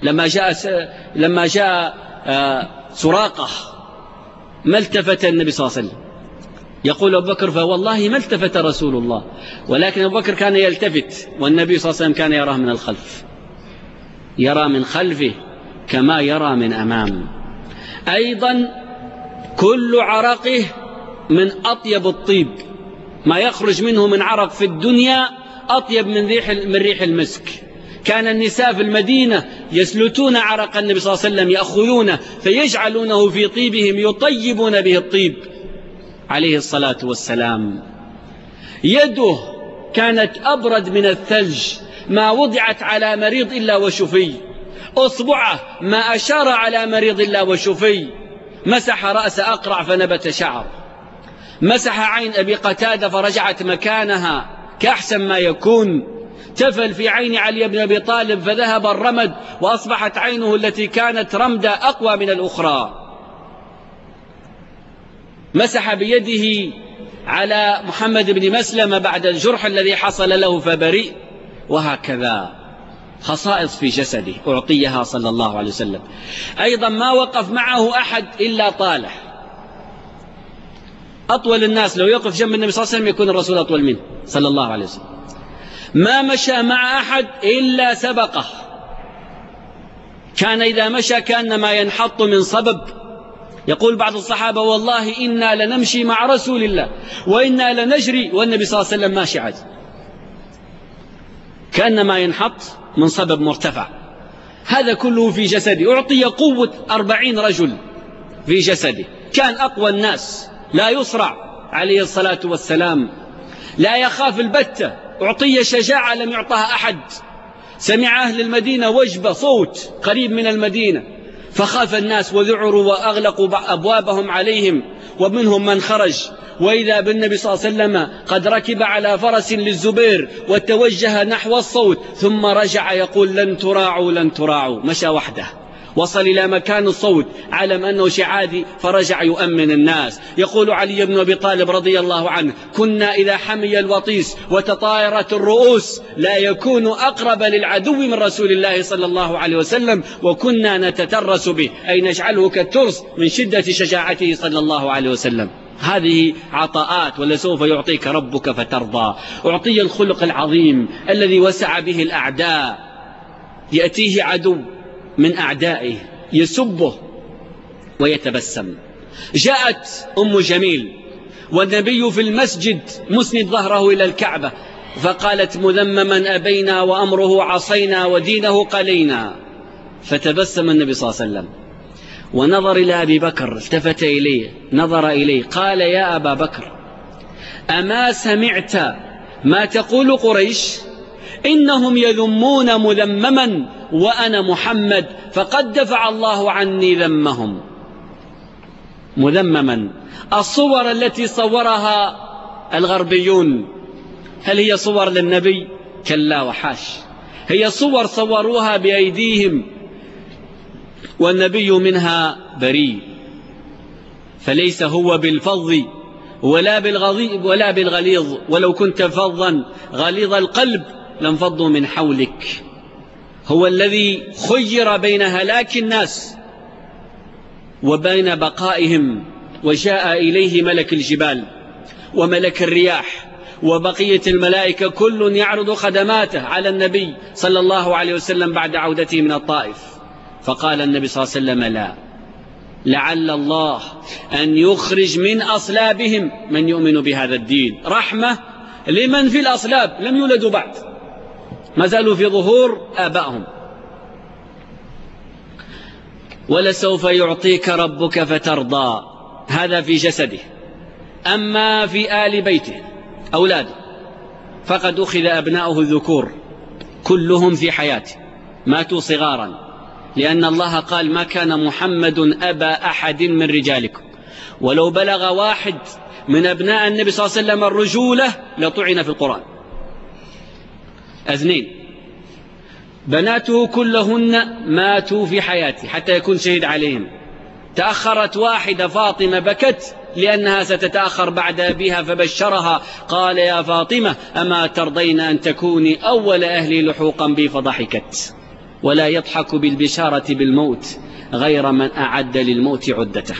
B: لما جاء سراقة ما التفت النبي صلى الله عليه وسلم. يقول أبو بكر فوالله ما التفت رسول الله، ولكن أبو بكر كان يلتفت والنبي صلى الله عليه وسلم كان يراه من الخلف، يرى من خلفه كما يرى من أمام. أيضا كل عرقه من أطيب الطيب، ما يخرج منه من عرق في الدنيا أطيب من ريح المسك. كان النساء في المدينة يسلتون عرق النبي صلى الله عليه وسلم يأخذونه فيجعلونه في طيبهم يطيبون به الطيب عليه الصلاة والسلام. يده كانت أبرد من الثلج، ما وضعت على مريض إلا وشفي. أصبعه ما أشار على مريض إلا وشفي. مسح رأس أقرع فنبت شعر، مسح عين أبي قتادة فرجعت مكانها كأحسن ما يكون. تفل في عين علي بن أبي طالب فذهب الرمد وأصبحت عينه التي كانت رمدة أقوى من الأخرى. مسح بيده على محمد بن مسلمة بعد الجرح الذي حصل له فبرئ. وهكذا خصائص في جسده أعطيها صلى الله عليه وسلم. أيضا ما وقف معه أحد إلا طاله. أطول الناس لو يقف جنب النبي صلى الله عليه وسلم يكون الرسول أطول منه صلى الله عليه وسلم. ما مشى مع أحد إلا سبقه. كان إذا مشى كأنما ينحط من صبب. يقول بعض الصحابة والله إنا لنمشي مع رسول الله وإنا لنجري والنبي صلى الله عليه وسلم ماشي عاد، كأنما ينحط من صبب مرتفع. هذا كله في جسده. أعطي قوة 40 رجل في جسده. كان أقوى الناس، لا يصرع عليه الصلاة والسلام، لا يخاف البتة. أعطي شجاعة لم يعطها أحد. سمع أهل المدينة وجبة صوت قريب من المدينة، فخاف الناس وذعروا وأغلقوا أبوابهم عليهم، ومنهم من خرج، وإذا بالنبي صلى الله عليه وسلم قد ركب على فرس للزبير وتوجه نحو الصوت، ثم رجع يقول لن تراعوا لن تراعوا. مشى وحده وصل إلى مكان الصوت، علم أنه شيء عادي، فرجع يؤمن الناس. يقول علي بن أبي طالب رضي الله عنه: كنا إذا حمي الوطيس وتطايرت الرؤوس لا يكون أقرب للعدو من رسول الله صلى الله عليه وسلم، وكنا نتترس به، أي نجعله كالترس من شدة شجاعته صلى الله عليه وسلم. هذه عطاءات، ولسوف يعطيك ربك فترضى. أعطي الخلق العظيم الذي وسع به الأعداء. يأتيه عدو من أعدائه يسبه ويتبسم. جاءت أم جميل والنبي في المسجد مسند ظهره إلى الكعبة، فقالت مذمما: أبينا وأمره عصينا ودينه قلينا. فتبسم النبي صلى الله عليه وسلم ونظر إلى أبي بكر، التفت إليه، نظر إليه، قال: يا أبا بكر، أما سمعت ما تقول قريش؟ إنهم يذمون مذمما وأنا محمد، فقد دفع الله عني ذمهم. مذمما. الصور التي صورها الغربيون هل هي صور للنبي؟ كلا وحاش، هي صور صوروها بأيديهم، والنبي منها بريء. فليس هو بالفظ ولا بالغليظ، ولو كنت فظا غليظ القلب لانفضوا من حولك. هو الذي خير بين هلاك الناس وبين بقائهم، وجاء إليه ملك الجبال وملك الرياح وبقية الملائكة، كل يعرض خدماته على النبي صلى الله عليه وسلم بعد عودته من الطائف. فقال النبي صلى الله عليه وسلم: لا، لعل الله أن يخرج من أصلابهم من يؤمن بهذا الدين. رحمة لمن في الأصلاب لم يولدوا بعد، ما زالوا في ظهور آبائهم. ولسوف يعطيك ربك فترضى. هذا في جسده. أما في آل بيته أولاده فقد أخذ أبناؤه الذكور كلهم في حياته ماتوا صغارا، لأن الله قال: ما كان محمد أبا أحد من رجالكم، ولو بلغ واحد من أبناء النبي صلى الله عليه وسلم الرجولة لطعن في القرآن. أذنين بناته كلهن ماتوا في حياته حتى يكون شهيد عليهم. تأخرت واحدة فاطمة بكت لأنها ستتأخر بعد أبيها، فبشرها قال: يا فاطمة، أما ترضين أن تكوني أول أهلي لحوقا بي؟ فضحكت. ولا يضحك بالبشارة بالموت غير من أعد للموت عدته.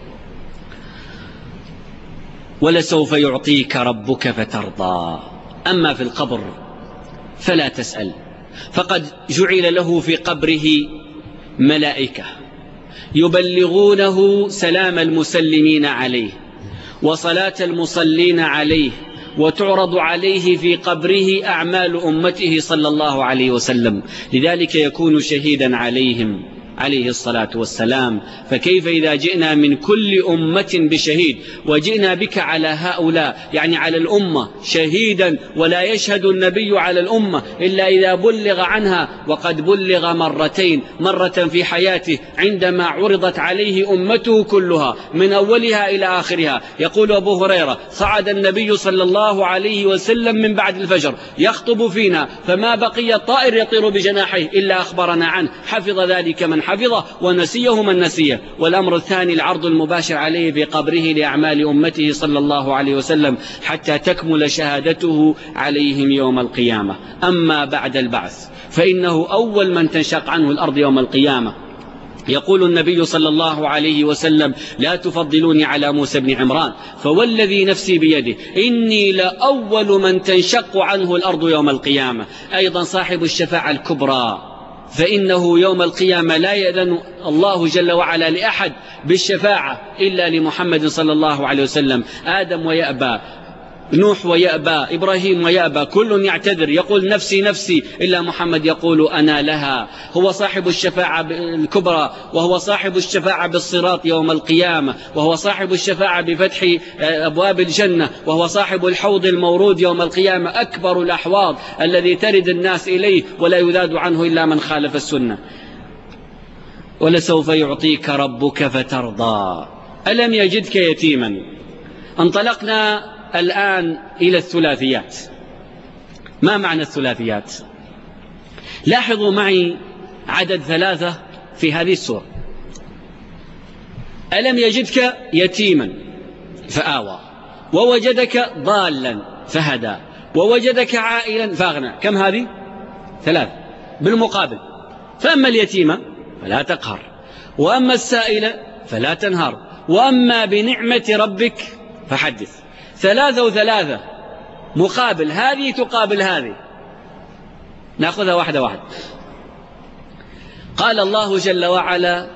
B: ولسوف يعطيك ربك فترضى. أما في القبر فلا تسأل، فقد جعل له في قبره ملائكة يبلغونه سلام المسلمين عليه وصلاة المصلين عليه، وتعرض عليه في قبره أعمال أمته صلى الله عليه وسلم، لذلك يكون شهيدا عليهم عليه الصلاة والسلام. فكيف إذا جئنا من كل أمة بشهيد وجئنا بك على هؤلاء، يعني على الأمة شهيدا، ولا يشهد النبي على الأمة إلا إذا بلغ عنها، وقد بلغ مرتين، مرة في حياته عندما عرضت عليه أمته كلها من أولها إلى آخرها. يقول أبو هريرة: صعد النبي صلى الله عليه وسلم من بعد الفجر يخطب فينا، فما بقي الطائر يطير بجناحيه إلا أخبرنا عنه، حفظ ذلك من حفظه ونسيه من نسيه. والأمر الثاني العرض المباشر عليه في قبره لأعمال أمته صلى الله عليه وسلم حتى تكمل شهادته عليهم يوم القيامة. أما بعد البعث فإنه أول من تنشق عنه الأرض يوم القيامة. يقول النبي صلى الله عليه وسلم: لا تفضلوني على موسى بن عمران، فوالذي نفسي بيده إني لأول من تنشق عنه الأرض يوم القيامة. أيضا صاحب الشفاعة الكبرى، فإنه يوم القيامة لا يأذن الله جل وعلا لأحد بالشفاعة إلا لمحمد صلى الله عليه وسلم. آدم ويأبى، نوح ويأبى، إبراهيم ويأبى، كل يعتذر يقول نفسي نفسي، إلا محمد يقول أنا لها. هو صاحب الشفاعة الكبرى، وهو صاحب الشفاعة بالصراط يوم القيامة، وهو صاحب الشفاعة بفتح أبواب الجنة، وهو صاحب الحوض المورود يوم القيامة، أكبر الأحواض الذي ترد الناس إليه ولا يذاد عنه إلا من خالف السنة. ولسوف يعطيك ربك فترضى. ألم يجدك يتيما. انطلقنا الآن إلى الثلاثيات. ما معنى الثلاثيات؟ لاحظوا معي عدد 3 في هذه السورة. ألم يجدك يتيما فآوى، ووجدك ضالا فهدى، ووجدك عائلا فأغنى. كم هذه؟ 3. بالمقابل، فأما اليتيم فلا تقهر، وأما السائل فلا تنهر، وأما بنعمة ربك فحدث. 3 و3 مقابل، هذه تقابل هذه. نأخذها واحدة واحدة. قال الله جل وعلا: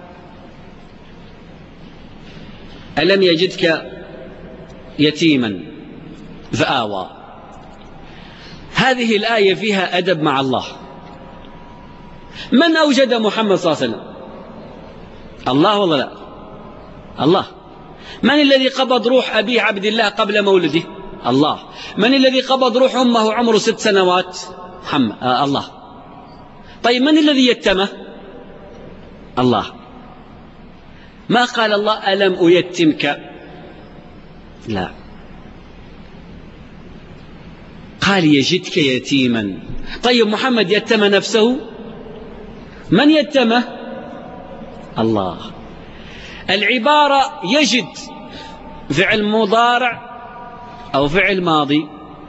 B: ألم يجدك يتيما فآوى. هذه الآية فيها أدب مع الله. من أوجد محمد صلى الله عليه وسلم؟ الله والله لا؟ الله. من الذي قبض روح أبي عبد الله قبل مولده؟ الله. من الذي قبض روح أمه عمره 6 سنوات؟ الله. طيب من الذي يتمه؟ الله. ما قال الله ألم أيتمك؟ لا، قال يجدك يتيما. طيب محمد يتم نفسه؟ من يتمه؟ الله. العبارة يجد فعل مضارع أو فعل ماضي.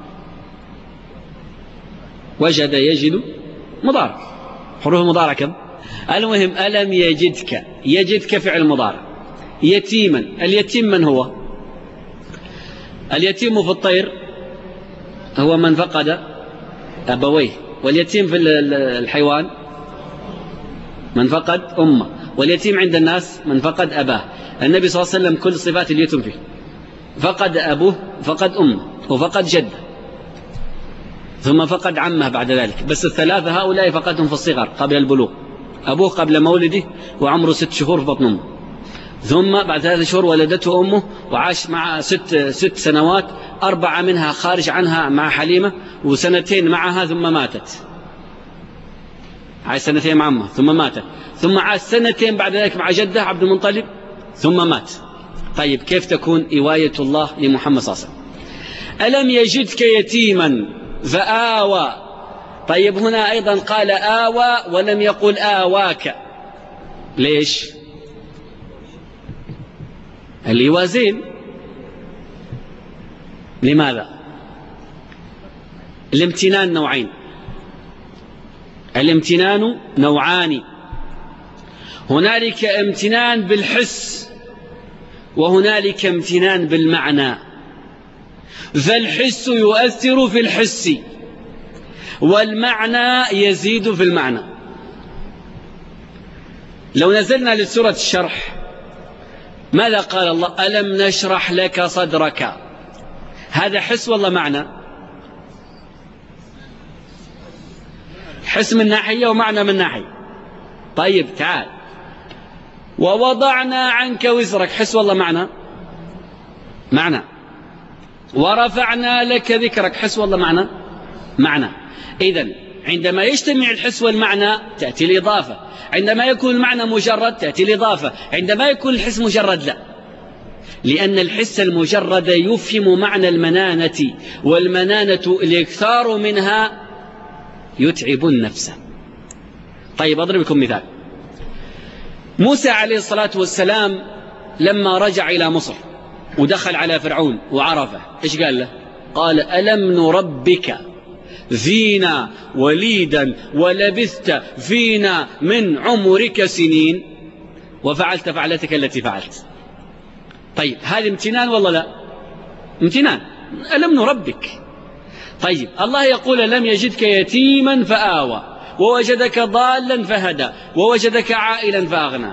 B: وجد يجد مضارع، حروف المضارع كم؟ المهم ألم يجدك، يجدك فعل مضارع. يتيما، اليتيم من هو؟ اليتيم في الطير هو من فقد أبويه، واليتيم في الحيوان من فقد أمه، واليتيم عند الناس من فقد أباه. النبي صلى الله عليه وسلم كل صفات اليتم فيه، فقد أبوه، فقد أمه، وفقد جده، ثم فقد عمه بعد ذلك. بس ال3 هؤلاء فقدهم في الصغر قبل البلوغ. أبوه قبل مولده وعمره 6 شهور في بطن أمه، ثم بعد 3 شهور ولدته أمه وعاش مع 6 سنوات، 4 منها خارج عنها مع حليمة، و2 معها ثم ماتت. عاش 2 مع أمه ثم ماتت، ثم عاش 2 بعد ذلك مع جده عبد المطلب ثم مات. طيب كيف تكون إواية الله لمحمد صلى الله عليه وسلم؟ ألم يجدك يتيما فآوى. طيب هنا أيضا قال آوى ولم يقل آواك. ليش؟ الإيوازين. لماذا؟ الامتنان نوعين. الامتنان نوعان. هنالك امتنان بالحس، وهنالك امتنان بالمعنى. فالحس يؤثر في الحس، والمعنى يزيد في المعنى. لو نزلنا لسورة الشرح، ماذا قال الله؟ ألم نشرح لك صدرك. هذا حس ولا معنى؟ حس من ناحية ومعنى من ناحية. طيب تعال، ووضعنا عنك وزرك، حس ولا معنى؟ معنى. ورفعنا لك ذكرك، حس ولا معنى؟ معنى. إذن عندما يجتمع الحس والمعنى تأتي الإضافة. عندما يكون المعنى مجرد تأتي الإضافة. عندما يكون الحس مجرد لا، لأن الحس المجرد يفهم معنى المنانة، والمنانة الإكثار منها يتعب النفس. طيب أضرب لكم مثال. موسى عليه الصلاة والسلام لما رجع إلى مصر ودخل على فرعون وعرفه، إيش قال له؟ قال ألم نربك فينا وليدا ولبثت فينا من عمرك سنين وفعلت فعلتك التي فعلت. طيب هذا امتنان والله لا؟ امتنان. ألم نربك. طيب الله يقول لم يجدك يتيما فآوى، ووجدك ضالا فهدى، ووجدك عائلا فأغنى.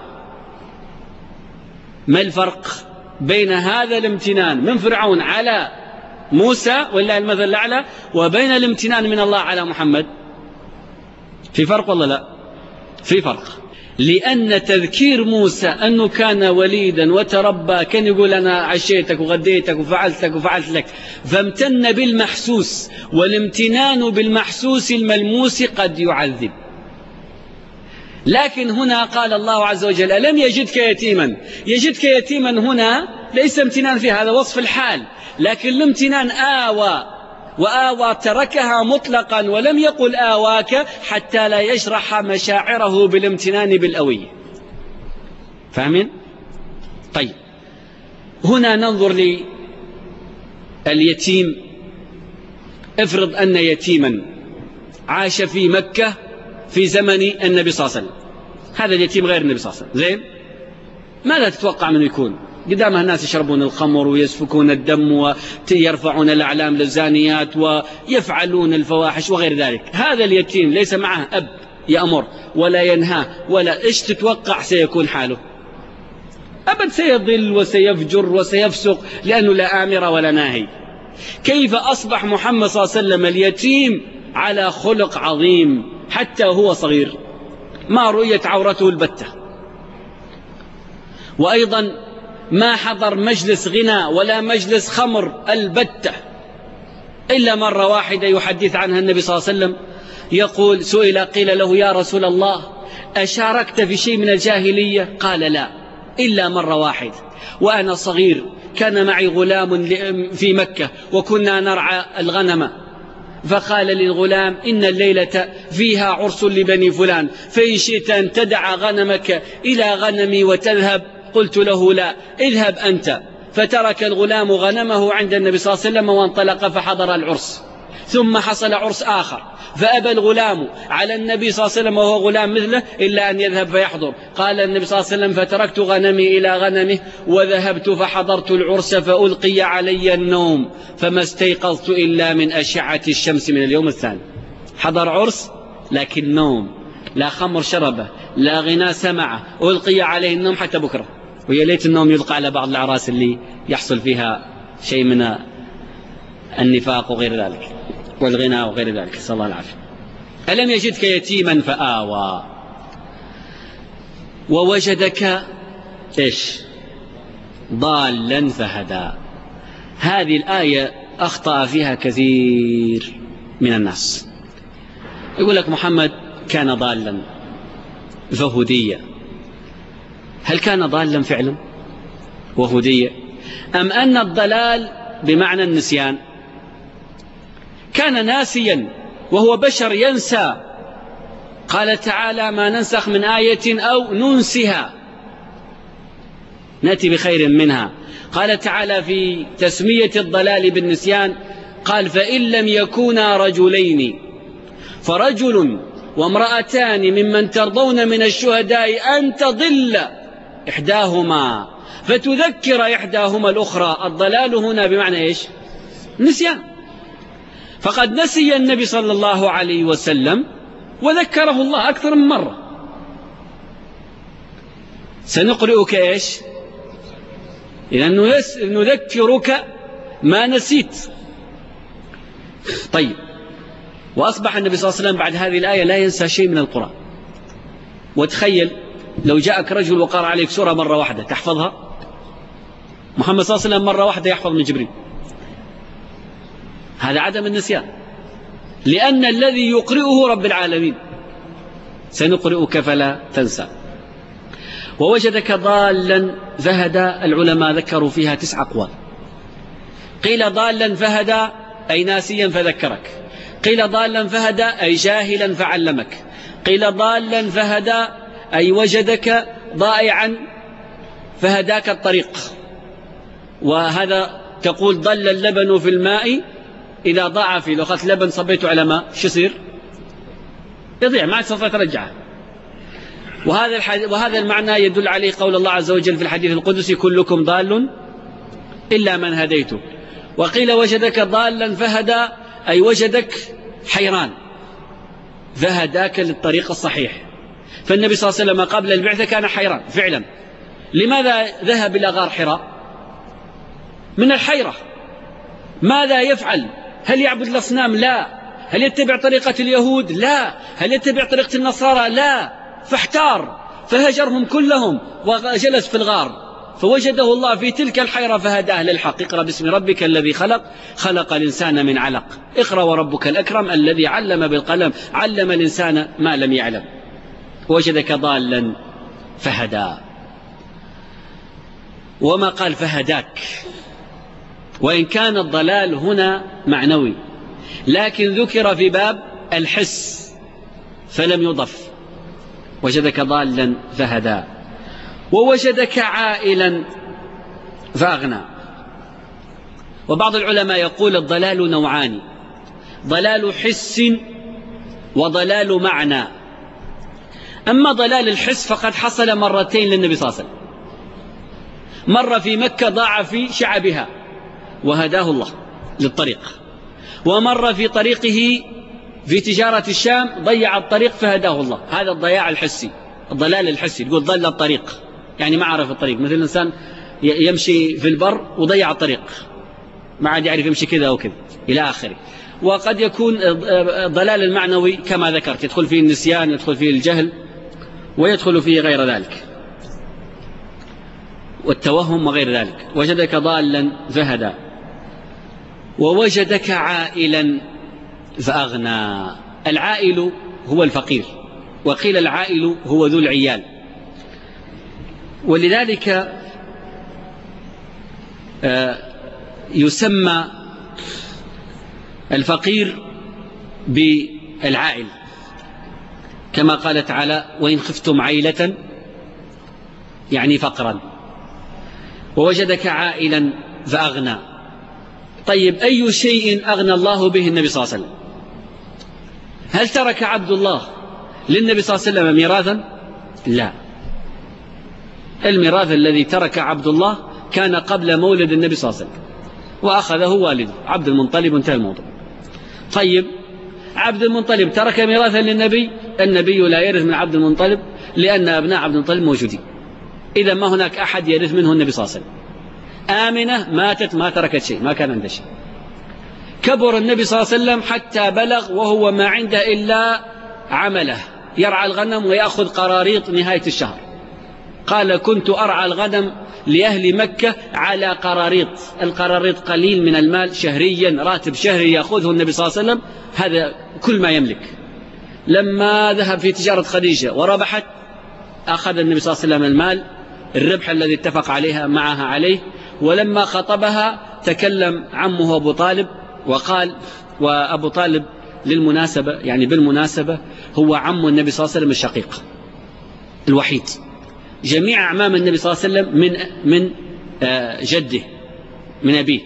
B: ما الفرق بين هذا الامتنان من فرعون على موسى ولله المثل الأعلى وبين الامتنان من الله على محمد؟ في فرق ولا لا؟ في فرق. لأن تذكير موسى أنه كان وليدا وتربى، كان يقول أنا عشيتك وغديتك وفعلت لك، فامتن بالمحسوس، والامتنان بالمحسوس الملموس قد يعذب. لكن هنا قال الله عز وجل ألم يجدك يتيما. يجدك يتيما هنا ليس امتنان في هذا وصف الحال، لكن الامتنان وآوى تركها مطلقا ولم يقل آواك حتى لا يشرح مشاعره بالامتنان بالأوية. فاهمين؟ طيب، هنا ننظر لليتيم. افرض أن يتيما عاش في مكة في زمن النبي صلى الله عليه وسلم، هذا اليتيم غير النبي صلى الله عليه وسلم، زين؟ ماذا تتوقع منه يكون؟ قدامه الناس يشربون الخمر ويسفكون الدم ويرفعون الأعلام للزانيات ويفعلون الفواحش وغير ذلك. هذا اليتيم ليس معه أب يأمر ولا ينهى ولا، إيش تتوقع سيكون حاله؟ أبد سيضل وسيفجر وسيفسق، لأنه لا آمر ولا ناهي. كيف أصبح محمد صلى الله عليه وسلم اليتيم على خلق عظيم حتى هو صغير، ما رؤيت عورته البتة، وأيضا ما حضر مجلس غنى ولا مجلس خمر البتة إلا مرة واحدة يحدث عنها النبي صلى الله عليه وسلم. يقول قيل له يا رسول الله أشاركت في شيء من الجاهلية؟ قال لا، إلا مرة واحدة وأنا صغير، كان معي غلام في مكة وكنا نرعى الغنم، فقال للغلام إن الليلة فيها عرس لبني فلان، فإن شئت أن تدع غنمك إلى غنمي وتذهب. قلت له لا، اذهب أنت. فترك الغلام غنمه عند النبي صلى الله عليه وسلم وانطلق فحضر العرس. ثم حصل عرس آخر فأبى الغلام على النبي صلى الله عليه وسلم وهو غلام مثله إلا أن يذهب فيحضر. قال النبي صلى الله عليه وسلم فتركت غنمي إلى غنمه وذهبت فحضرت العرس فألقي علي النوم فما استيقظت إلا من أشعة الشمس من اليوم الثاني. حضر عرس لكن نوم، لا خمر شربه لا غناء سمعه، ألقي عليه النوم حتى بكرة. ويا ليت النوم يلقى على بعض الأعراس اللي يحصل فيها شيء من النفاق وغير ذلك والغناء وغير ذلك، صلى الله العافية. ألم يجدك يتيما فآوى ووجدك إيش؟ ضالا فهدى. هذه الآية أخطأ فيها كثير من الناس. يقول لك محمد كان ضالا فهدية. هل كان ضالا فعلا وهدية، أم أن الضلال بمعنى النسيان؟ كان ناسيا وهو بشر ينسى. قال تعالى ما ننسخ من آية أو ننسها نأتي بخير منها. قال تعالى في تسمية الضلال بالنسيان قال فإن لم يكونا رجلين فرجل وامرأتان ممن ترضون من الشهداء أن تضل إحداهما فتذكر إحداهما الأخرى. الضلال هنا بمعنى إيش؟ نسيان. فقد نسي النبي صلى الله عليه وسلم وذكره الله أكثر من مرة. سنقرئك إيش؟ لأنه نذكرك ما نسيت. طيب، وأصبح النبي صلى الله عليه وسلم بعد هذه الآية لا ينسى شيء من القرآن. وتخيل لو جاءك رجل وقرأ عليك سورة مرة واحدة تحفظها. محمد صلى الله عليه وسلم مرة واحدة يحفظ من جبريل. هذا عدم النسيان، لأن الذي يقرئه رب العالمين. سنقرئك فلا تنسى. ووجدك ضالا فهدى. العلماء ذكروا فيها 9 أقوال. قيل ضالا فهدى أي ناسيا فذكرك، قيل ضالا فهدى أي جاهلا فعلمك، قيل ضالا فهدى أي وجدك ضائعا فهداك الطريق. وهذا تقول ضل اللبن في الماء إذا ضاع فيه، لو أخذت لبن صبيته على ماء شو يصير؟ يضيع، ما تستطيع ترجعه. وهذا المعنى يدل عليه قول الله عز وجل في الحديث القدسي كلكم ضال إلا من هديته. وقيل وجدك ضالا فهدى أي وجدك حيران فهداك للطريق الصحيح. فالنبي صلى الله عليه وسلم قبل البعثة كان حيران فعلا. لماذا ذهب إلى غار حراء؟ من الحيرة، ماذا يفعل؟ هل يعبد الأصنام؟ لا. هل يتبع طريقة اليهود؟ لا. هل يتبع طريقة النصارى؟ لا. فاحتار فهجرهم كلهم وجلس في الغار، فوجده الله في تلك الحيرة فهداه للحق. اقرأ باسم ربك الذي خلق، خلق الإنسان من علق، اقرأ وربك الأكرم الذي علم بالقلم، علم الإنسان ما لم يعلم. وجدك ضالا فهدى، وما قال فهداك، وإن كان الضلال هنا معنوي لكن ذكر في باب الحس فلم يضف. وجدك ضالا فهدى، ووجدك عائلا فأغنى. وبعض العلماء يقول الضلال نوعان: ضلال حس وضلال معنى. أما ضلال الحس فقد حصل مرتين للنبي صلى الله عليه وسلم، مرة في مكة ضاع في شعبها وهداه الله للطريق، ومرة في طريقه في تجارة الشام ضيع الطريق فهداه الله. هذا الضياع الحسي، الضلال الحسي، تقول ضل الطريق يعني ما عرف الطريق، مثل الإنسان يمشي في البر وضيع الطريق، ما عاد يعرف يمشي كذا أو كذا إلى آخره. وقد يكون الضلال المعنوي كما ذكرت، يدخل فيه النسيان، يدخل فيه الجهل، ويدخل فيه غير ذلك والتوهم وغير ذلك. وجدك ضالا فهدى، ووجدك عائلا فأغنى. العائل هو الفقير، وقيل العائل هو ذو العيال. ولذلك يسمى الفقير بالعائل، كما قال تعالى: وإن خفتم عيلة يعني فقرا. ووجدك عائلا فأغنى. طيب، أي شيء أغنى الله به النبي صلى الله عليه وسلم؟ هل ترك عبد الله للنبي صلى الله عليه وسلم ميراثا؟ لا. الميراث الذي ترك عبد الله كان قبل مولد النبي صلى الله عليه وسلم، وأخذه والده عبد المطلب، انتهى الموضوع. طيب، عبد المطلب ترك ميراثا للنبي؟ النبي لا يرث من عبد المطلب لأن أبناء عبد المطلب موجودين، إذا ما هناك أحد يرث منه النبي صلى الله عليه وسلم. آمنة ماتت ما تركت شيء، ما كان عنده شيء. كبر النبي صلى الله عليه وسلم حتى بلغ وهو ما عنده إلا عمله، يرعى الغنم ويأخذ قراريط نهاية الشهر. قال: كنت أرعى الغنم لأهل مكة على قراريط، القراريط قليل من المال شهريا، راتب شهري يأخذه النبي صلى الله عليه وسلم، هذا كل ما يملك. لما ذهب في تجارة خديجة وربحت، أخذ النبي صلى الله عليه وسلم المال، الربح الذي اتفق عليها معها عليه. ولما خطبها تكلم عمه أبو طالب وقال، وأبو طالب للمناسبة يعني بالمناسبة هو عم النبي صلى الله عليه وسلم الشقيق الوحيد. جميع أعمام النبي صلى الله عليه وسلم من جده، من أبيه،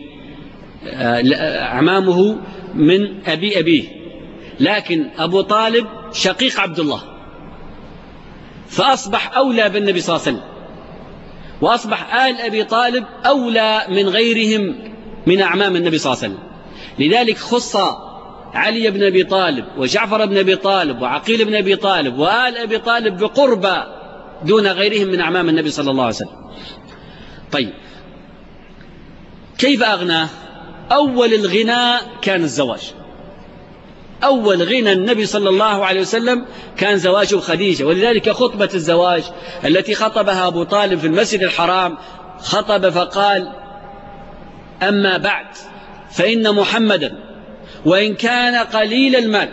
B: أعمامه من أبيه، لكن أبو طالب شقيق عبد الله، فأصبح أولى بالنبي صلى الله عليه وسلم، وأصبح آل أبي طالب أولى من غيرهم من أعمام النبي صلى الله عليه وسلم. لذلك خص علي بن أبي طالب وجعفر بن أبي طالب وعقيل بن أبي طالب وآل أبي طالب بقربى دون غيرهم من أعمام النبي صلى الله عليه وسلم. طيب، كيف أغناه؟ أول الغناء كان الزواج. أول غنى النبي صلى الله عليه وسلم كان زواجه خديجة. ولذلك خطبة الزواج التي خطبها أبو طالب في المسجد الحرام، خطب فقال: أما بعد فإن محمدا وإن كان قليل المال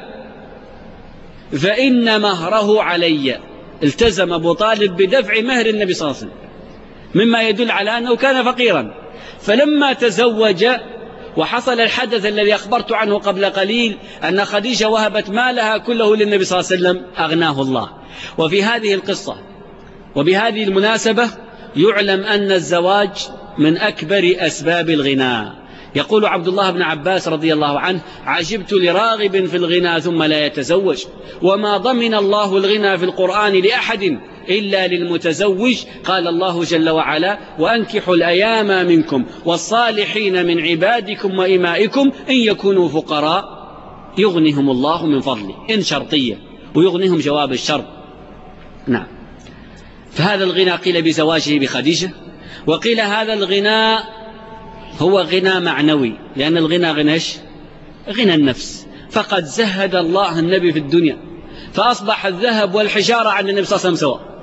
B: فإن مهره علي. التزم أبو طالب بدفع مهر النبي صلى الله عليه وسلم، مما يدل على أنه كان فقيرا. فلما تزوج وحصل الحدث الذي أخبرت عنه قبل قليل، أن خديجة وهبت مالها كله للنبي صلى الله عليه وسلم، أغناه الله. وفي هذه القصة وبهذه المناسبة يعلم أن الزواج من أكبر أسباب الغنى. يقول عبد الله بن عباس رضي الله عنه: عجبت لراغب في الغنى ثم لا يتزوج، وما ضمن الله الغنى في القرآن لأحد إلا للمتزوج. قال الله جل وعلا: وأنكحوا الأيام منكم والصالحين من عبادكم وإمائكم إن يكونوا فقراء يغنهم الله من فضله. إن شرطية، ويغنهم جواب الشرط. نعم. فهذا الغنى قيل بزواجه بخديجة، وقيل هذا الغنى هو غنى معنوي، لأن الغنى غنى غنى النفس. فقد زهد الله النبي في الدنيا، فأصبح الذهب والحجارة عند النبي صلى الله عليه وسلم سواء.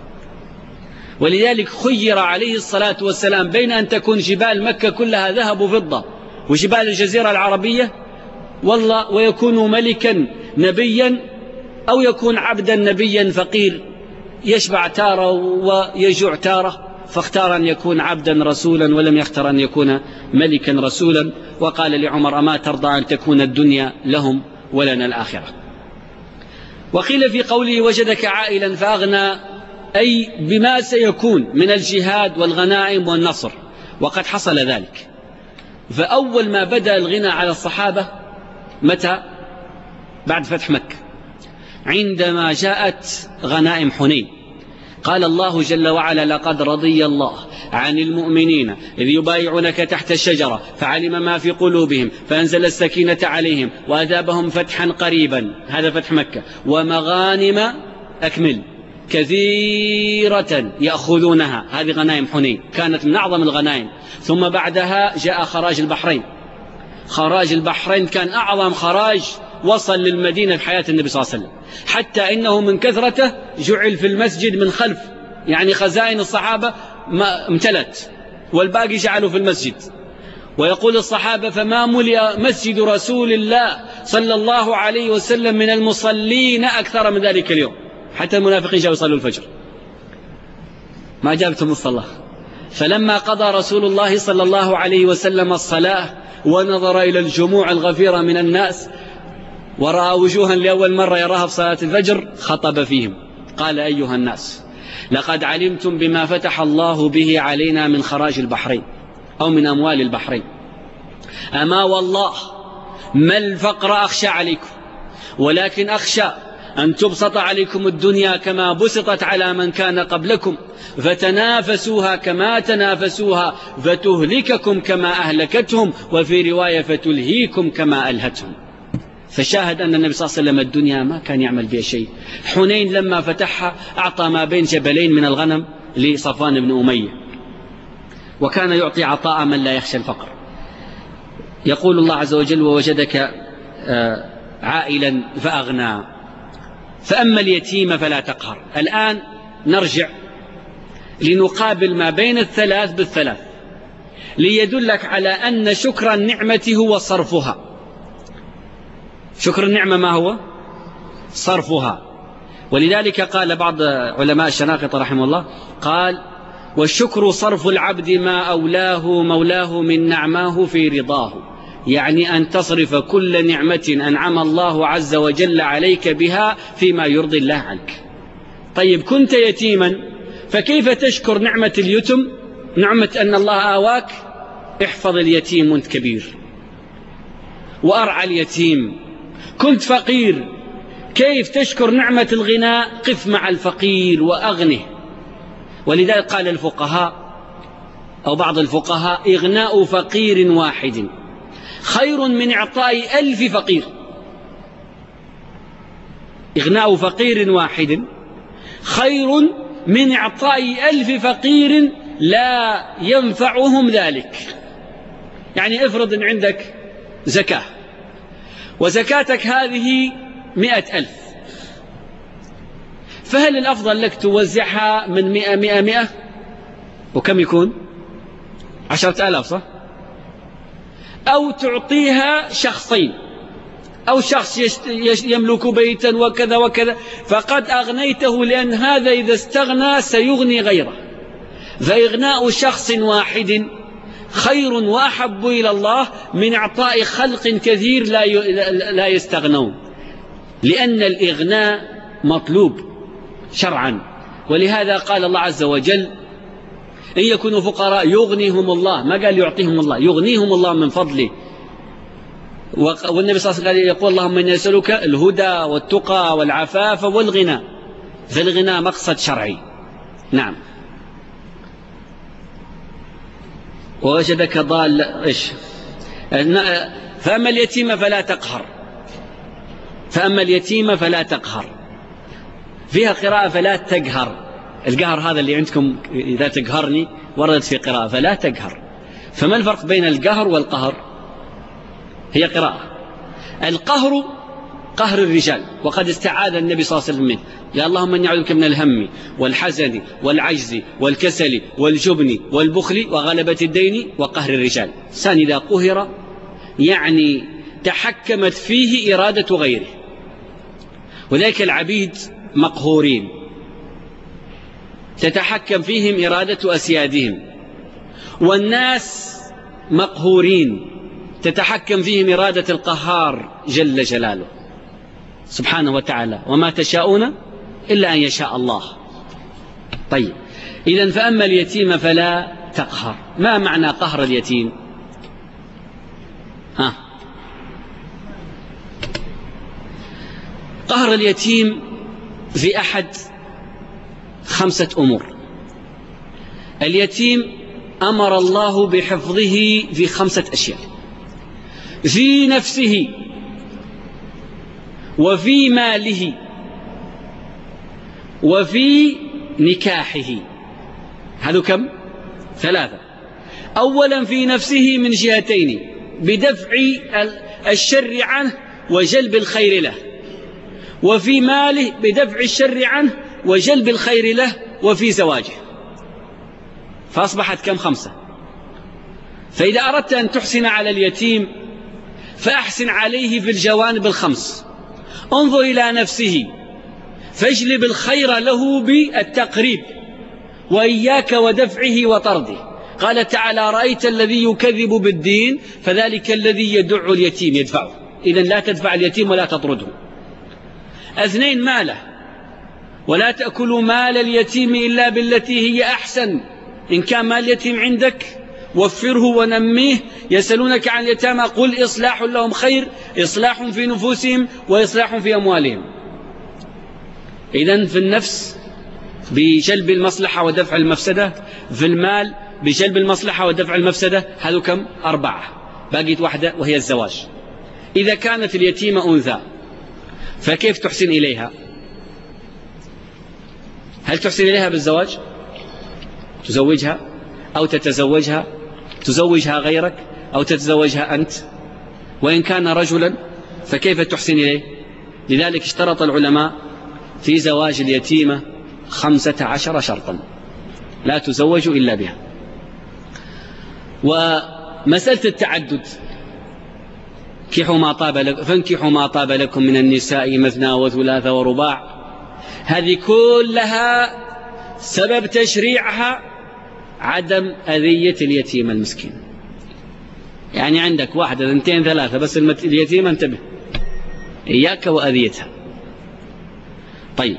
B: ولذلك خير عليه الصلاة والسلام بين أن تكون جبال مكة كلها ذهب وفضة وجبال الجزيرة العربية والله، ويكون ملكا نبيا، أو يكون عبدا نبيا فقير يشبع تارة ويجوع تارة، فاختار أن يكون عبدا رسولا ولم يختار أن يكون ملكا رسولا. وقال لعمر: أما ترضى أن تكون الدنيا لهم ولنا الآخرة. وقيل في قوله: وجدك عائلا فأغنى، أي بما سيكون من الجهاد والغنائم والنصر، وقد حصل ذلك. فأول ما بدأ الغنى على الصحابة متى؟ بعد فتح مكة، عندما جاءت غنائم حنين. قال الله جل وعلا: لقد رضي الله عن المؤمنين إذ يبايعونك تحت الشجرة فعلم ما في قلوبهم فأنزل السكينة عليهم وأثابهم فتحا قريبا، هذا فتح مكة، ومغانم أكمل كثيرة يأخذونها، هذه غنائم حنين كانت من أعظم الغنائم. ثم بعدها جاء خراج البحرين. خراج البحرين كان أعظم خراج وصل للمدينة في حياة النبي صلى الله عليه وسلم، حتى إنه من كثرته جعل في المسجد من خلف، يعني خزائن الصحابة امتلت والباقي جعلوا في المسجد. ويقول الصحابة: فما ملئ مسجد رسول الله صلى الله عليه وسلم من المصلين أكثر من ذلك اليوم، حتى المنافقين جاءوا يصلوا الفجر ما جابتهم الصلاة. فلما قضى رسول الله صلى الله عليه وسلم الصلاة ونظر إلى الجموع الغفيرة من الناس ورأى وجوها لأول مرة يراها في صلاة الفجر، خطب فيهم قال: أيها الناس، لقد علمتم بما فتح الله به علينا من خراج البحرين أو من أموال البحرين. أما والله ما الفقر أخشى عليكم، ولكن أخشى أن تبسط عليكم الدنيا كما بسطت على من كان قبلكم، فتنافسوها كما تنافسوها، فتهلككم كما أهلكتهم، وفي رواية فتلهيكم كما ألهتهم. فشاهد أن النبي صلى الله عليه وسلم الدنيا ما كان يعمل بها شيء. حنين لما فتحها أعطى ما بين جبلين من الغنم لصفوان بن أمية، وكان يعطي عطاء من لا يخشى الفقر. يقول الله عز وجل: ووجدك عائلا فأغنى فأما اليتيم فلا تقهر. الآن نرجع لنقابل ما بين الثلاث بالثلاث، ليدلك على أن شكر النعمة هو صرفها. شكر النعمة ما هو؟ صرفها. ولذلك قال بعض علماء الشناقطة رحمه الله، قال: والشكر صرف العبد ما أولاه مولاه من نعماه في رضاه، يعني أن تصرف كل نعمة أنعم الله عز وجل عليك بها فيما يرضي الله عنك. طيب كنت يتيما، فكيف تشكر نعمة اليتم؟ نعمة أن الله آواك، احفظ اليتيم وانت كبير وأرعى اليتيم. كنت فقير، كيف تشكر نعمة الغناء؟ قف مع الفقير وأغنه. ولذلك قال الفقهاء أو بعض الفقهاء: إغناء فقير واحد خير من إعطاء 1000 فقير. إغناء فقير واحد خير من إعطاء 1000 فقير لا ينفعهم ذلك. يعني افرض أن عندك زكاة، وزكاتك هذه 100,000، فهل الأفضل لك توزعها من 100 وكم يكون 10,000 صح؟ أو تعطيها شخصين، أو شخص يملك بيتا وكذا وكذا، فقد أغنيته، لأن هذا إذا استغنى سيغني غيره. فإغناء شخص واحد خير وأحب إلى الله من إعطاء خلق كثير لا يستغنون، لأن الإغناء مطلوب شرعا. ولهذا قال الله عز وجل: إن يكونوا فقراء يغنيهم الله، ما قال يعطيهم الله، يغنيهم الله من فضله. والنبي صلى الله عليه وسلم يقول: اللهم إني أسألك الهدى والتقى والعفاف والغنى. فالغنى مقصد شرعي. نعم. ووجدك ضال إيش؟ فأما اليتيم فلا تقهر. فأما اليتيم فلا تقهر، فيها قراءة فلا تقهر. القهر هذا اللي عندكم إذا تقهرني وردت في قراءة فلا تقهر. فما الفرق بين القهر والقهر؟ هي قراءة. القهر قهر الرجال، وقد استعاذ النبي صلى الله عليه وسلم منه، يا اللهم إني أعوذ بك من الهم والحزن والعجز والكسل والجبن والبخل وغلبة الدين وقهر الرجال. الإنسان إذا قهر يعني تحكمت فيه إرادة غيره، وذلك العبيد مقهورين تتحكم فيهم إرادة أسيادهم، والناس مقهورين تتحكم فيهم إرادة القهار جل جلاله سبحانه وتعالى، وما تشاءون إلا أن يشاء الله. طيب، إذن فأما اليتيم فلا تقهر. ما معنى قهر اليتيم؟ قهر اليتيم في أحد 5 أمور. اليتيم أمر الله بحفظه في 5 أشياء: في نفسه، وفي ماله، وفي نكاحه. هذا كم؟ 3. أولا في نفسه من جهتين: بدفع الشر عنه وجلب الخير له، وفي ماله بدفع الشر عنه وجلب الخير له، وفي زواجه. فأصبحت كم؟ 5. فإذا أردت أن تحسن على اليتيم فأحسن عليه في الجوانب 5. انظر إلى نفسه فاجلب الخير له بالتقريب، وإياك ودفعه وطرده. قال تعالى: رأيت الذي يكذب بالدين فذلك الذي يدع اليتيم يدفعه. إذن لا تدفع اليتيم ولا تطرده. 2 ماله، ولا تأكلوا مال اليتيم إلا بالتي هي أحسن. إن كان مال اليتيم عندك وفره ونميه. يسألونك عن اليتامى قل إصلاح لهم خير، إصلاح في نفوسهم وإصلاح في أموالهم. إذن في النفس بجلب المصلحة ودفع المفسدة، في المال بجلب المصلحة ودفع المفسدة. هذا كم؟ 4. باقيت 1 وهي الزواج. إذا كانت اليتيمة أنثى فكيف تحسن إليها؟ هل تحسن إليها بالزواج؟ تزوجها أو تتزوجها، تزوجها غيرك أو تتزوجها أنت؟ وإن كان رجلا فكيف تحسن إليه؟ لذلك اشترط العلماء في زواج اليتيمة 15 شرطا لا تزوج إلا بها. ومسألة التعدد: فانكحوا ما طاب لكم من النساء مثنى وثلاث ورباع. هذه كلها سبب تشريعها عدم أذية اليتيم المسكين. يعني عندك 1 2 3 بس اليتيم انتبه، إياك وأذيتها. طيب،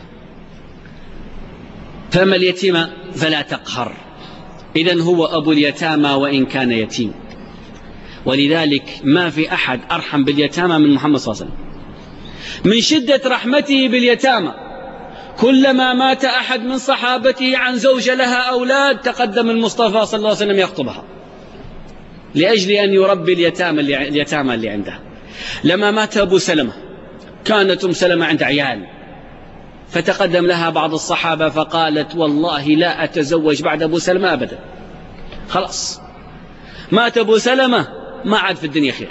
B: فما اليتيم فلا تقهر. إذن هو أبو اليتامى وإن كان يتيم، ولذلك ما في أحد أرحم باليتامى من محمد صلى الله عليه وسلم. من شدة رحمته باليتامى كلما مات أحد من صحابته عن زوجة لها أولاد تقدم المصطفى صلى الله عليه وسلم يخطبها لأجل أن يربي اليتامى اللي عنده. لما مات أبو سلمة كانت أم سلمة عند عيال، فتقدم لها بعض الصحابة فقالت: والله لا أتزوج بعد أبو سلمة أبدا، خلاص مات أبو سلمة ما عاد في الدنيا خير.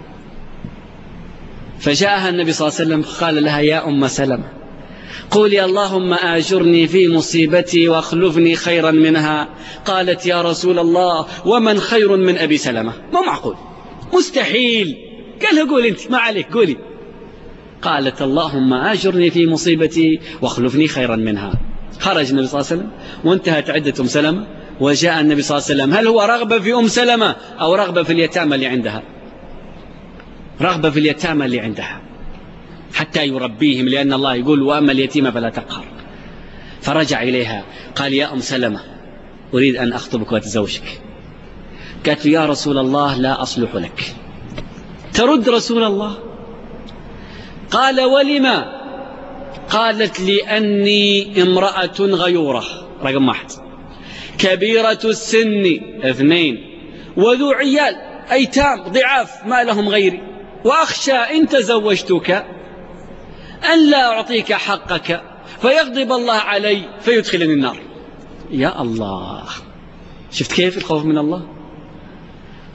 B: فجاءها النبي صلى الله عليه وسلم قال لها: يا أم سلمة قولي اللهم آجرني في مصيبتي واخلفني خيرا منها. قالت: يا رسول الله ومن خير من أبي سلمة؟ ما معقول، مستحيل. قال لها: قولي أنت، ما عليك، قولي. قالت: اللهم آجرني في مصيبتي واخلفني خيرا منها. خرج النبي صلى الله عليه وسلم وانتهت عدة أم سلمة، وجاء النبي صلى الله عليه وسلم. هل هو رغبة في أم سلمة أو رغبة في اليتامى اللي عندها؟ رغبة في اليتامى اللي عندها حتى يربيهم، لأن الله يقول: وأما اليتيم فلا تقهر. فرجع إليها قال: يا أم سلمة أريد أن أخطبك وأتزوجك. قالت: يا رسول الله لا أصلح لك. ترد رسول الله؟ قال: ولما؟ قالت: لأني امرأة غيورة، رقم 1، كبيرة السن 2، وذو عيال أيتام ضعاف ما لهم غيري، وأخشى إن تزوجتك أن لا أعطيك حقك فيغضب الله علي فيدخلني النار. يا الله، شفت كيف الخوف من الله؟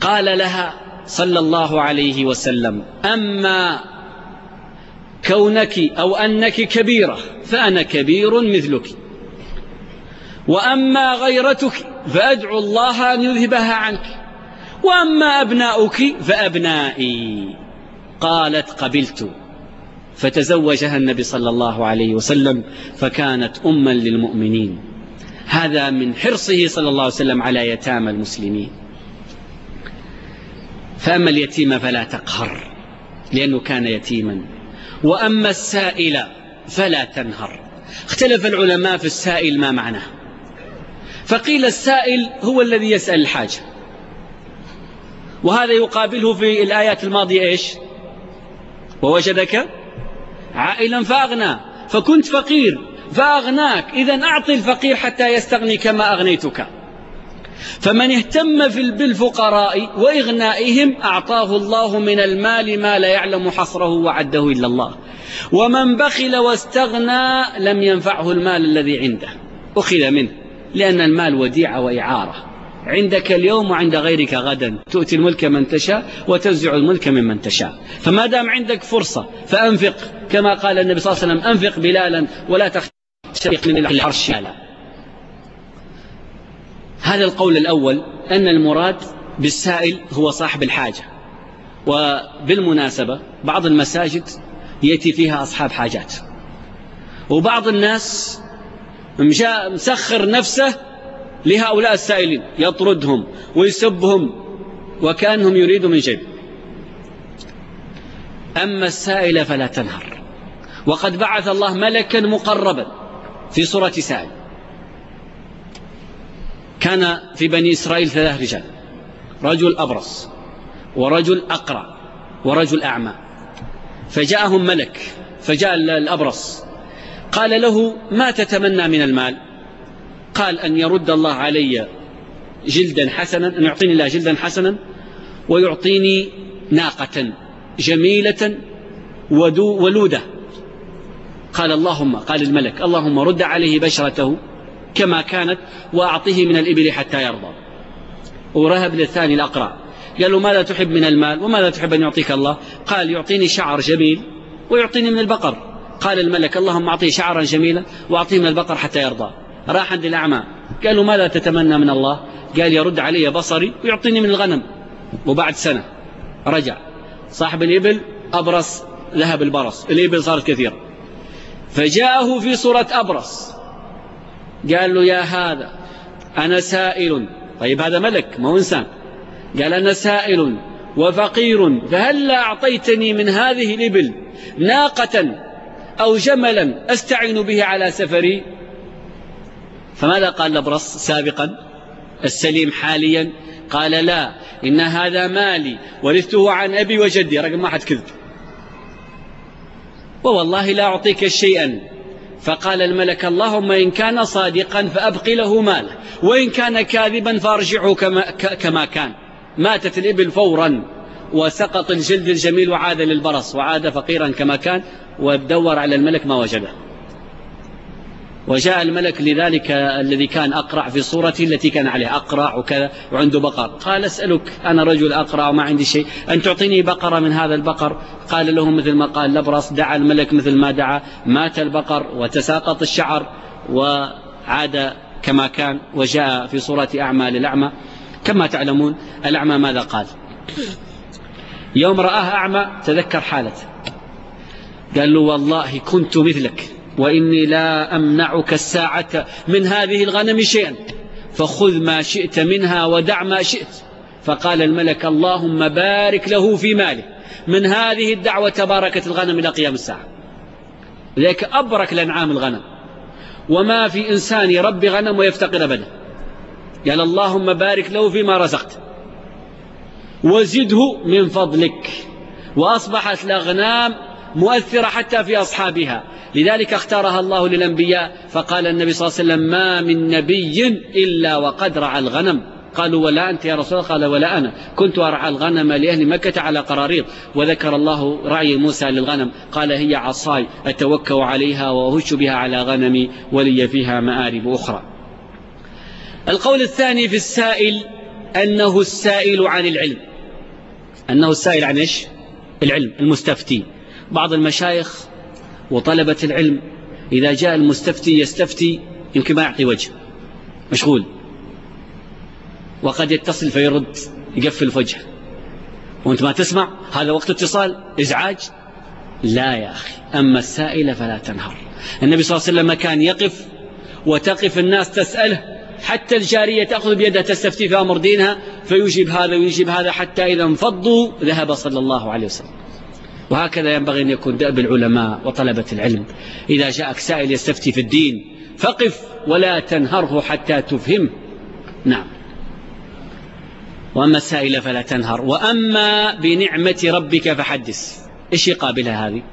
B: قال لها صلى الله عليه وسلم: أما كونك أو أنك كبيرة فأنا كبير مثلك، وأما غيرتك فأدعو الله أن يذهبها عنك، وأما أبناؤك فأبنائي. قالت: قبلت. فتزوجها النبي صلى الله عليه وسلم فكانت أما للمؤمنين. هذا من حرصه صلى الله عليه وسلم على يتامى المسلمين. فأما اليتيم فلا تقهر لأنه كان يتيما، وأما السائل فلا تنهر. اختلف العلماء في السائل ما معناه، فقيل السائل هو الذي يسأل الحاجة، وهذا يقابله في الآيات الماضية إيش؟ ووجدك عائلا فأغنى، فكنت فقير فأغناك، إذن أعطي الفقير حتى يستغني كما أغنيتك. فمن اهتم بالفقراء وإغنائهم أعطاه الله من المال ما لا يعلم حصره وعده إلا الله، ومن بخل واستغنى لم ينفعه المال الذي عنده، أخذ منه، لأن المال وديعة وإعارة، عندك اليوم وعند غيرك غدا، تؤتي الملك من تشاء وتنزع الملك ممن تشاء. فما دام عندك فرصة فأنفق، كما قال النبي صلى الله عليه وسلم: أنفق بلالا ولا تخشى من العرش. هذا القول الأول، أن المراد بالسائل هو صاحب الحاجة. وبالمناسبة بعض المساجد يأتي فيها أصحاب حاجات، وبعض الناس مسخر نفسه لهؤلاء السائلين، يطردهم ويسبهم وكأنهم يريدوا من جيب. أما السائل فلا تنهر. وقد بعث الله ملكا مقربا في صورة سائل. كان في بني إسرائيل 3 رجال: رجل أبرص، ورجل أقرع، ورجل أعمى. فجاءهم ملك، فجاء الأبرص قال له: ما تتمنى من المال؟ قال: أن يرد الله علي جلدا حسنا، أن يعطيني الله جلدا حسنا، ويعطيني ناقة جميلة ولودة. قال الملك: اللهم رد عليه بشرته كما كانت، وأعطيه من الإبل حتى يرضى. ورهب للثاني الأقرع، قال له: ماذا تحب من المال وماذا تحب أن يعطيك الله؟ قال: يعطيني شعر جميل ويعطيني من البقر. قال الملك: اللهم أعطيه شعرا جميلا وأعطيه من البقر حتى يرضى. راح عند الأعمى، قال له: ماذا تتمنى من الله؟ قال: يرد علي بصري ويعطيني من الغنم. وبعد سنة رجع صاحب الإبل أبرص، ذهب البرص، الإبل صارت كثيرة، فجاءه في صورة أبرص، قال له: يا هذا أنا سائل. طيب هذا ملك ما هو إنسان. قال: أنا سائل وفقير، فهل لا أعطيتني من هذه الإبل ناقة أو جملا أستعين به على سفري؟ فماذا قال الأبرص سابقا؟ السليم حاليا قال: لا، إن هذا مالي ورثته عن أبي وجدي. رقم 1 كذب، ووالله لا أعطيك شيئا. فقال الملك: اللهم إن كان صادقا فأبق له ماله، وإن كان كاذبا فارجعه كما كان. ماتت الإبل فورا، وسقط الجلد الجميل وعاد للبرص، وعاد فقيرا كما كان، ودور على الملك ما وجده. وجاء الملك لذلك الذي كان أقرع في صورته التي كان عليها أقرع وكذا وعنده بقر. قال: أسألك، أنا رجل أقرع وما عندي شيء، أن تعطيني بقرة من هذا البقر؟ قال له مثل ما قال الأبرص. دعا الملك مثل ما دعا، مات البقر وتساقط الشعر وعاد كما كان، وجاء في صورة أعمى للأعمى. كما تعلمون الأعمى ماذا قال؟ يوم رآه أعمى تذكر حالته، قال له: والله كنت مثلك، وإني لا أمنعك الساعة من هذه الغنم شيئا، فخذ ما شئت منها ودع ما شئت. فقال الملك: اللهم بارك له في ماله، من هذه الدعوة تباركت الغنم إلى قيام الساعة. لذلك أبرك الأنعام الغنم، وما في إنسان يربي غنم ويفتقر أبدا. قال: اللهم بارك له فيما رزقت وزده من فضلك. وأصبحت الأغنام مؤثرة حتى في أصحابها، لذلك اختارها الله للأنبياء. فقال النبي صلى الله عليه وسلم: ما من نبي إلا وقد رعى الغنم. قالوا: ولا أنت يا رسول الله؟ قال: ولا أنا، كنت أرعى الغنم لأهل مكة على قراريط. وذكر الله رعي موسى للغنم، قال: هي عصاي أتوكأ عليها وأهش بها على غنمي ولي فيها مآرب أخرى. القول الثاني في السائل أنه السائل عن العلم، أنه السائل عن إيش؟ العلم، المستفتي. بعض المشايخ وطلبة العلم إذا جاء المستفتي يستفتي يمكن ما يعطي وجه، مشغول، وقد يتصل فيرد يقفل وجهه وأنت ما تسمع، هذا وقت اتصال، إزعاج. لا يا أخي، أما السائل فلا تنهر. النبي صلى الله عليه وسلم كان يقف وتقف الناس تسأله، حتى الجارية تأخذ بيدها تستفتي في أمر دينها فيجيب هذا ويجيب هذا، حتى إذا انفضوا ذهب صلى الله عليه وسلم. وهكذا ينبغي أن يكون دأب العلماء وطلبة العلم. إذا جاءك سائل يستفتي في الدين فقف ولا تنهره حتى تفهمه. نعم. وأما السائل فلا تنهر. وأما بنعمة ربك فحدث. إيش يقابلها هذه؟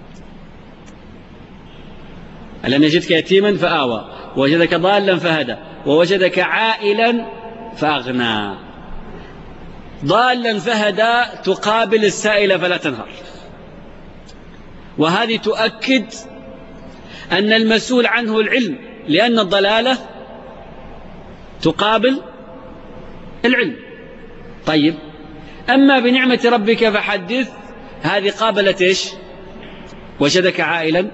B: ألم يجدك يتيما فآوى، ووجدك ضالا فهدى، ووجدك عائلا فأغنى. ضالا فهدى تقابل السائل فلا تنهر، وهذه تؤكد أن المسؤول عنه العلم، لأن الضلالة تقابل العلم. طيب، أما بنعمة ربك فحدث، هذه قابلت إيش؟ وجدك عائلا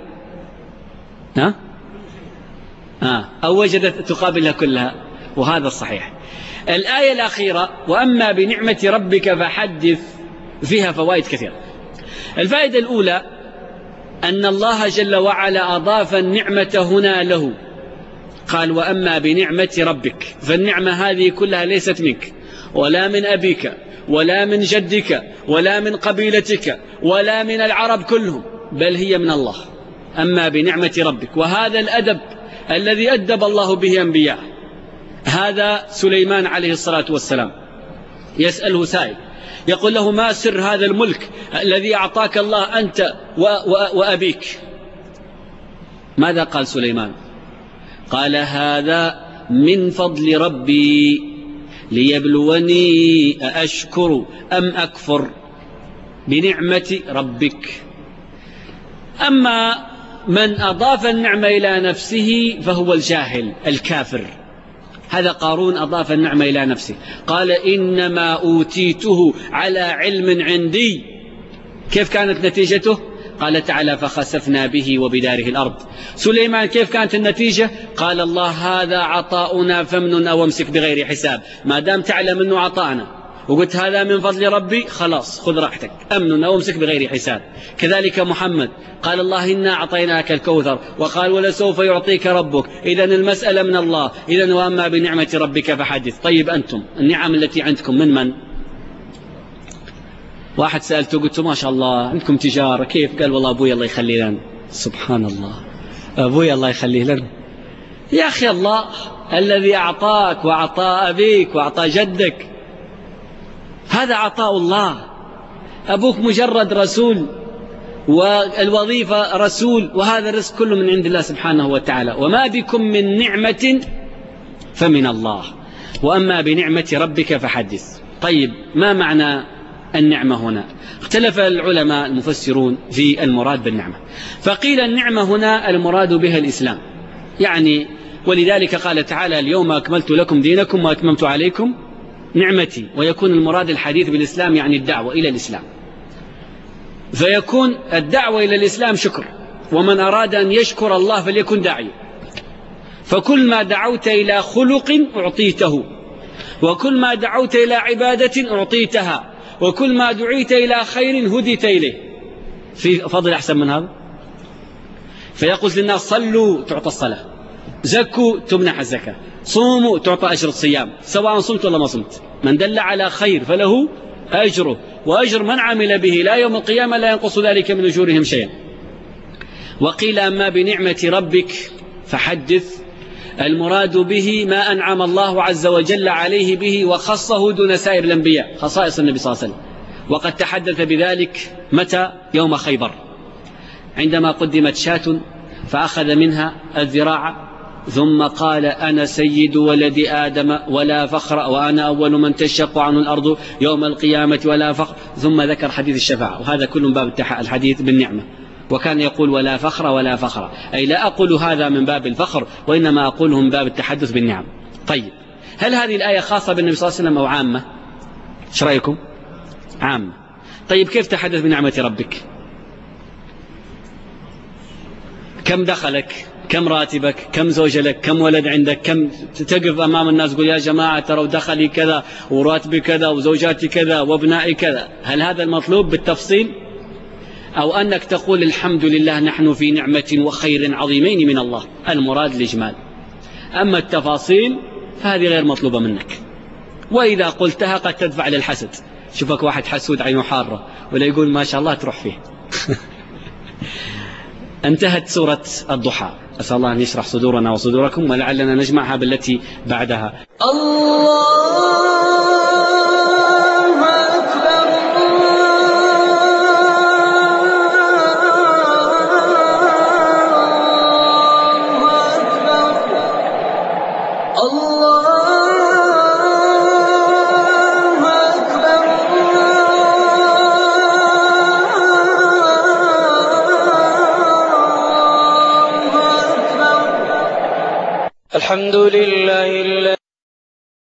B: أو وجدت تقابلها كلها، وهذا الصحيح. الآية الأخيرة وأما بنعمة ربك فحدث فيها فوائد كثيرة. الفائدة الأولى أن الله جل وعلا أضاف النعمة هنا له، قال وأما بنعمة ربك، فالنعمة هذه كلها ليست منك ولا من أبيك ولا من جدك ولا من قبيلتك ولا من العرب كلهم، بل هي من الله. أما بنعمة ربك، وهذا الأدب الذي أدب الله به أنبياء. هذا سليمان عليه الصلاة والسلام يسأله سائل يقول له ما سر هذا الملك الذي أعطاك الله أنت وأبيك؟ ماذا قال سليمان؟ قال هذا من فضل ربي ليبلوني أأشكر أم أكفر بنعمة ربك. أما من أضاف النعمة إلى نفسه فهو الجاهل الكافر. هذا قارون أضاف النعمة إلى نفسه، قال إنما أوتيته على علم عندي. كيف كانت نتيجته؟ قال تعالى فخسفنا به وبداره الأرض. سليمان كيف كانت النتيجة؟ قال الله هذا عطاؤنا فامنن أو امسك بغير حساب. ما دام تعلم أنه عطانا وقلت هذا من فضل ربي، خلاص خذ راحتك، أمن أو امسك بغير حساب. كذلك محمد قال الله إنا أعطيناك الكوثر، وقال ولسوف يعطيك ربك. إذن المسألة من الله. إذن وأما بنعمة ربك فحدث. طيب أنتم النعم التي عندكم من؟ واحد سألته قلت ما شاء الله عندكم تجارة، كيف؟ قال والله أبوي الله يخلي لنا. سبحان الله، أبوي الله يخليه لنا. يا أخي الله الذي أعطاك وأعطى أبيك وأعطى جدك، هذا عطاء الله. أبوك مجرد رسول، والوظيفة رسول، وهذا الرزق كله من عند الله سبحانه وتعالى. وما بكم من نعمة فمن الله، وأما بنعمة ربك فحدث. طيب، ما معنى النعمة هنا؟ اختلف العلماء المفسرون في المراد بالنعمة. فقيل النعمة هنا المراد بها الإسلام، يعني ولذلك قال تعالى اليوم أكملت لكم دينكم وأتممت عليكم نعمتي. ويكون المراد الحديث بالإسلام يعني الدعوة إلى الإسلام، فيكون الدعوة إلى الإسلام شكر، ومن أراد أن يشكر الله فليكن داعيا. فكل ما دعوت إلى خلق أعطيته، وكل ما دعوت إلى عبادة أعطيتها، وكل ما دعيت إلى خير هديت إليه. في فضل أحسن من هذا؟ فيقول للناس صلوا تعطى الصلاة، زكوا تمنح الزكاة، صوموا تعطى أجر الصيام، سواء صمت ولا ما صمت. من دل على خير فله أجره، وأجر من عمل به لا يوم القيامة لا ينقص ذلك من أجورهم شيئا. وقيل أما بنعمة ربك فحدث، المراد به ما أنعم الله عز وجل عليه به وخصه دون سائر الأنبياء، خصائص النبي صلى الله عليه وسلم. وقد تحدث بذلك متى؟ يوم خيبر، عندما قدمت شاة فأخذ منها الذراع ثم قال أنا سيد ولد آدم ولا فخر، وأنا أول من تشق عنه الأرض يوم القيامة ولا فخر. ثم ذكر حديث الشفاعة، وهذا كله من باب الحديث بالنعمة. وكان يقول ولا فخر ولا فخر، أي لا أقول هذا من باب الفخر، وإنما أقوله من باب التحدث بالنعم. طيب، هل هذه الآية خاصة بالنبي صلى الله عليه وسلم أو عامة؟ ايش رأيكم؟ عامة. طيب كيف تحدث بنعمة ربك؟ كم دخلك؟ كم راتبك؟ كم زوجة لك؟ كم ولد عندك؟ كم تقف أمام الناس تقول يا جماعة ترى دخلي كذا وراتبي كذا وزوجاتي كذا وابنائي كذا؟ هل هذا المطلوب بالتفصيل؟ أو أنك تقول الحمد لله نحن في نعمة وخير عظيمين من الله؟ المراد الإجمال. أما التفاصيل فهذه غير مطلوبة منك، وإذا قلتها قد تدفع للحسد. شوفك واحد حسود عينه حارة ولا يقول ما شاء الله تروح فيه. انتهت سورة الضحى. أسأل الله أن يشرح صدورنا وصدوركم، ولعلنا نجمعها بالتي بعدها.
A: الحمد لله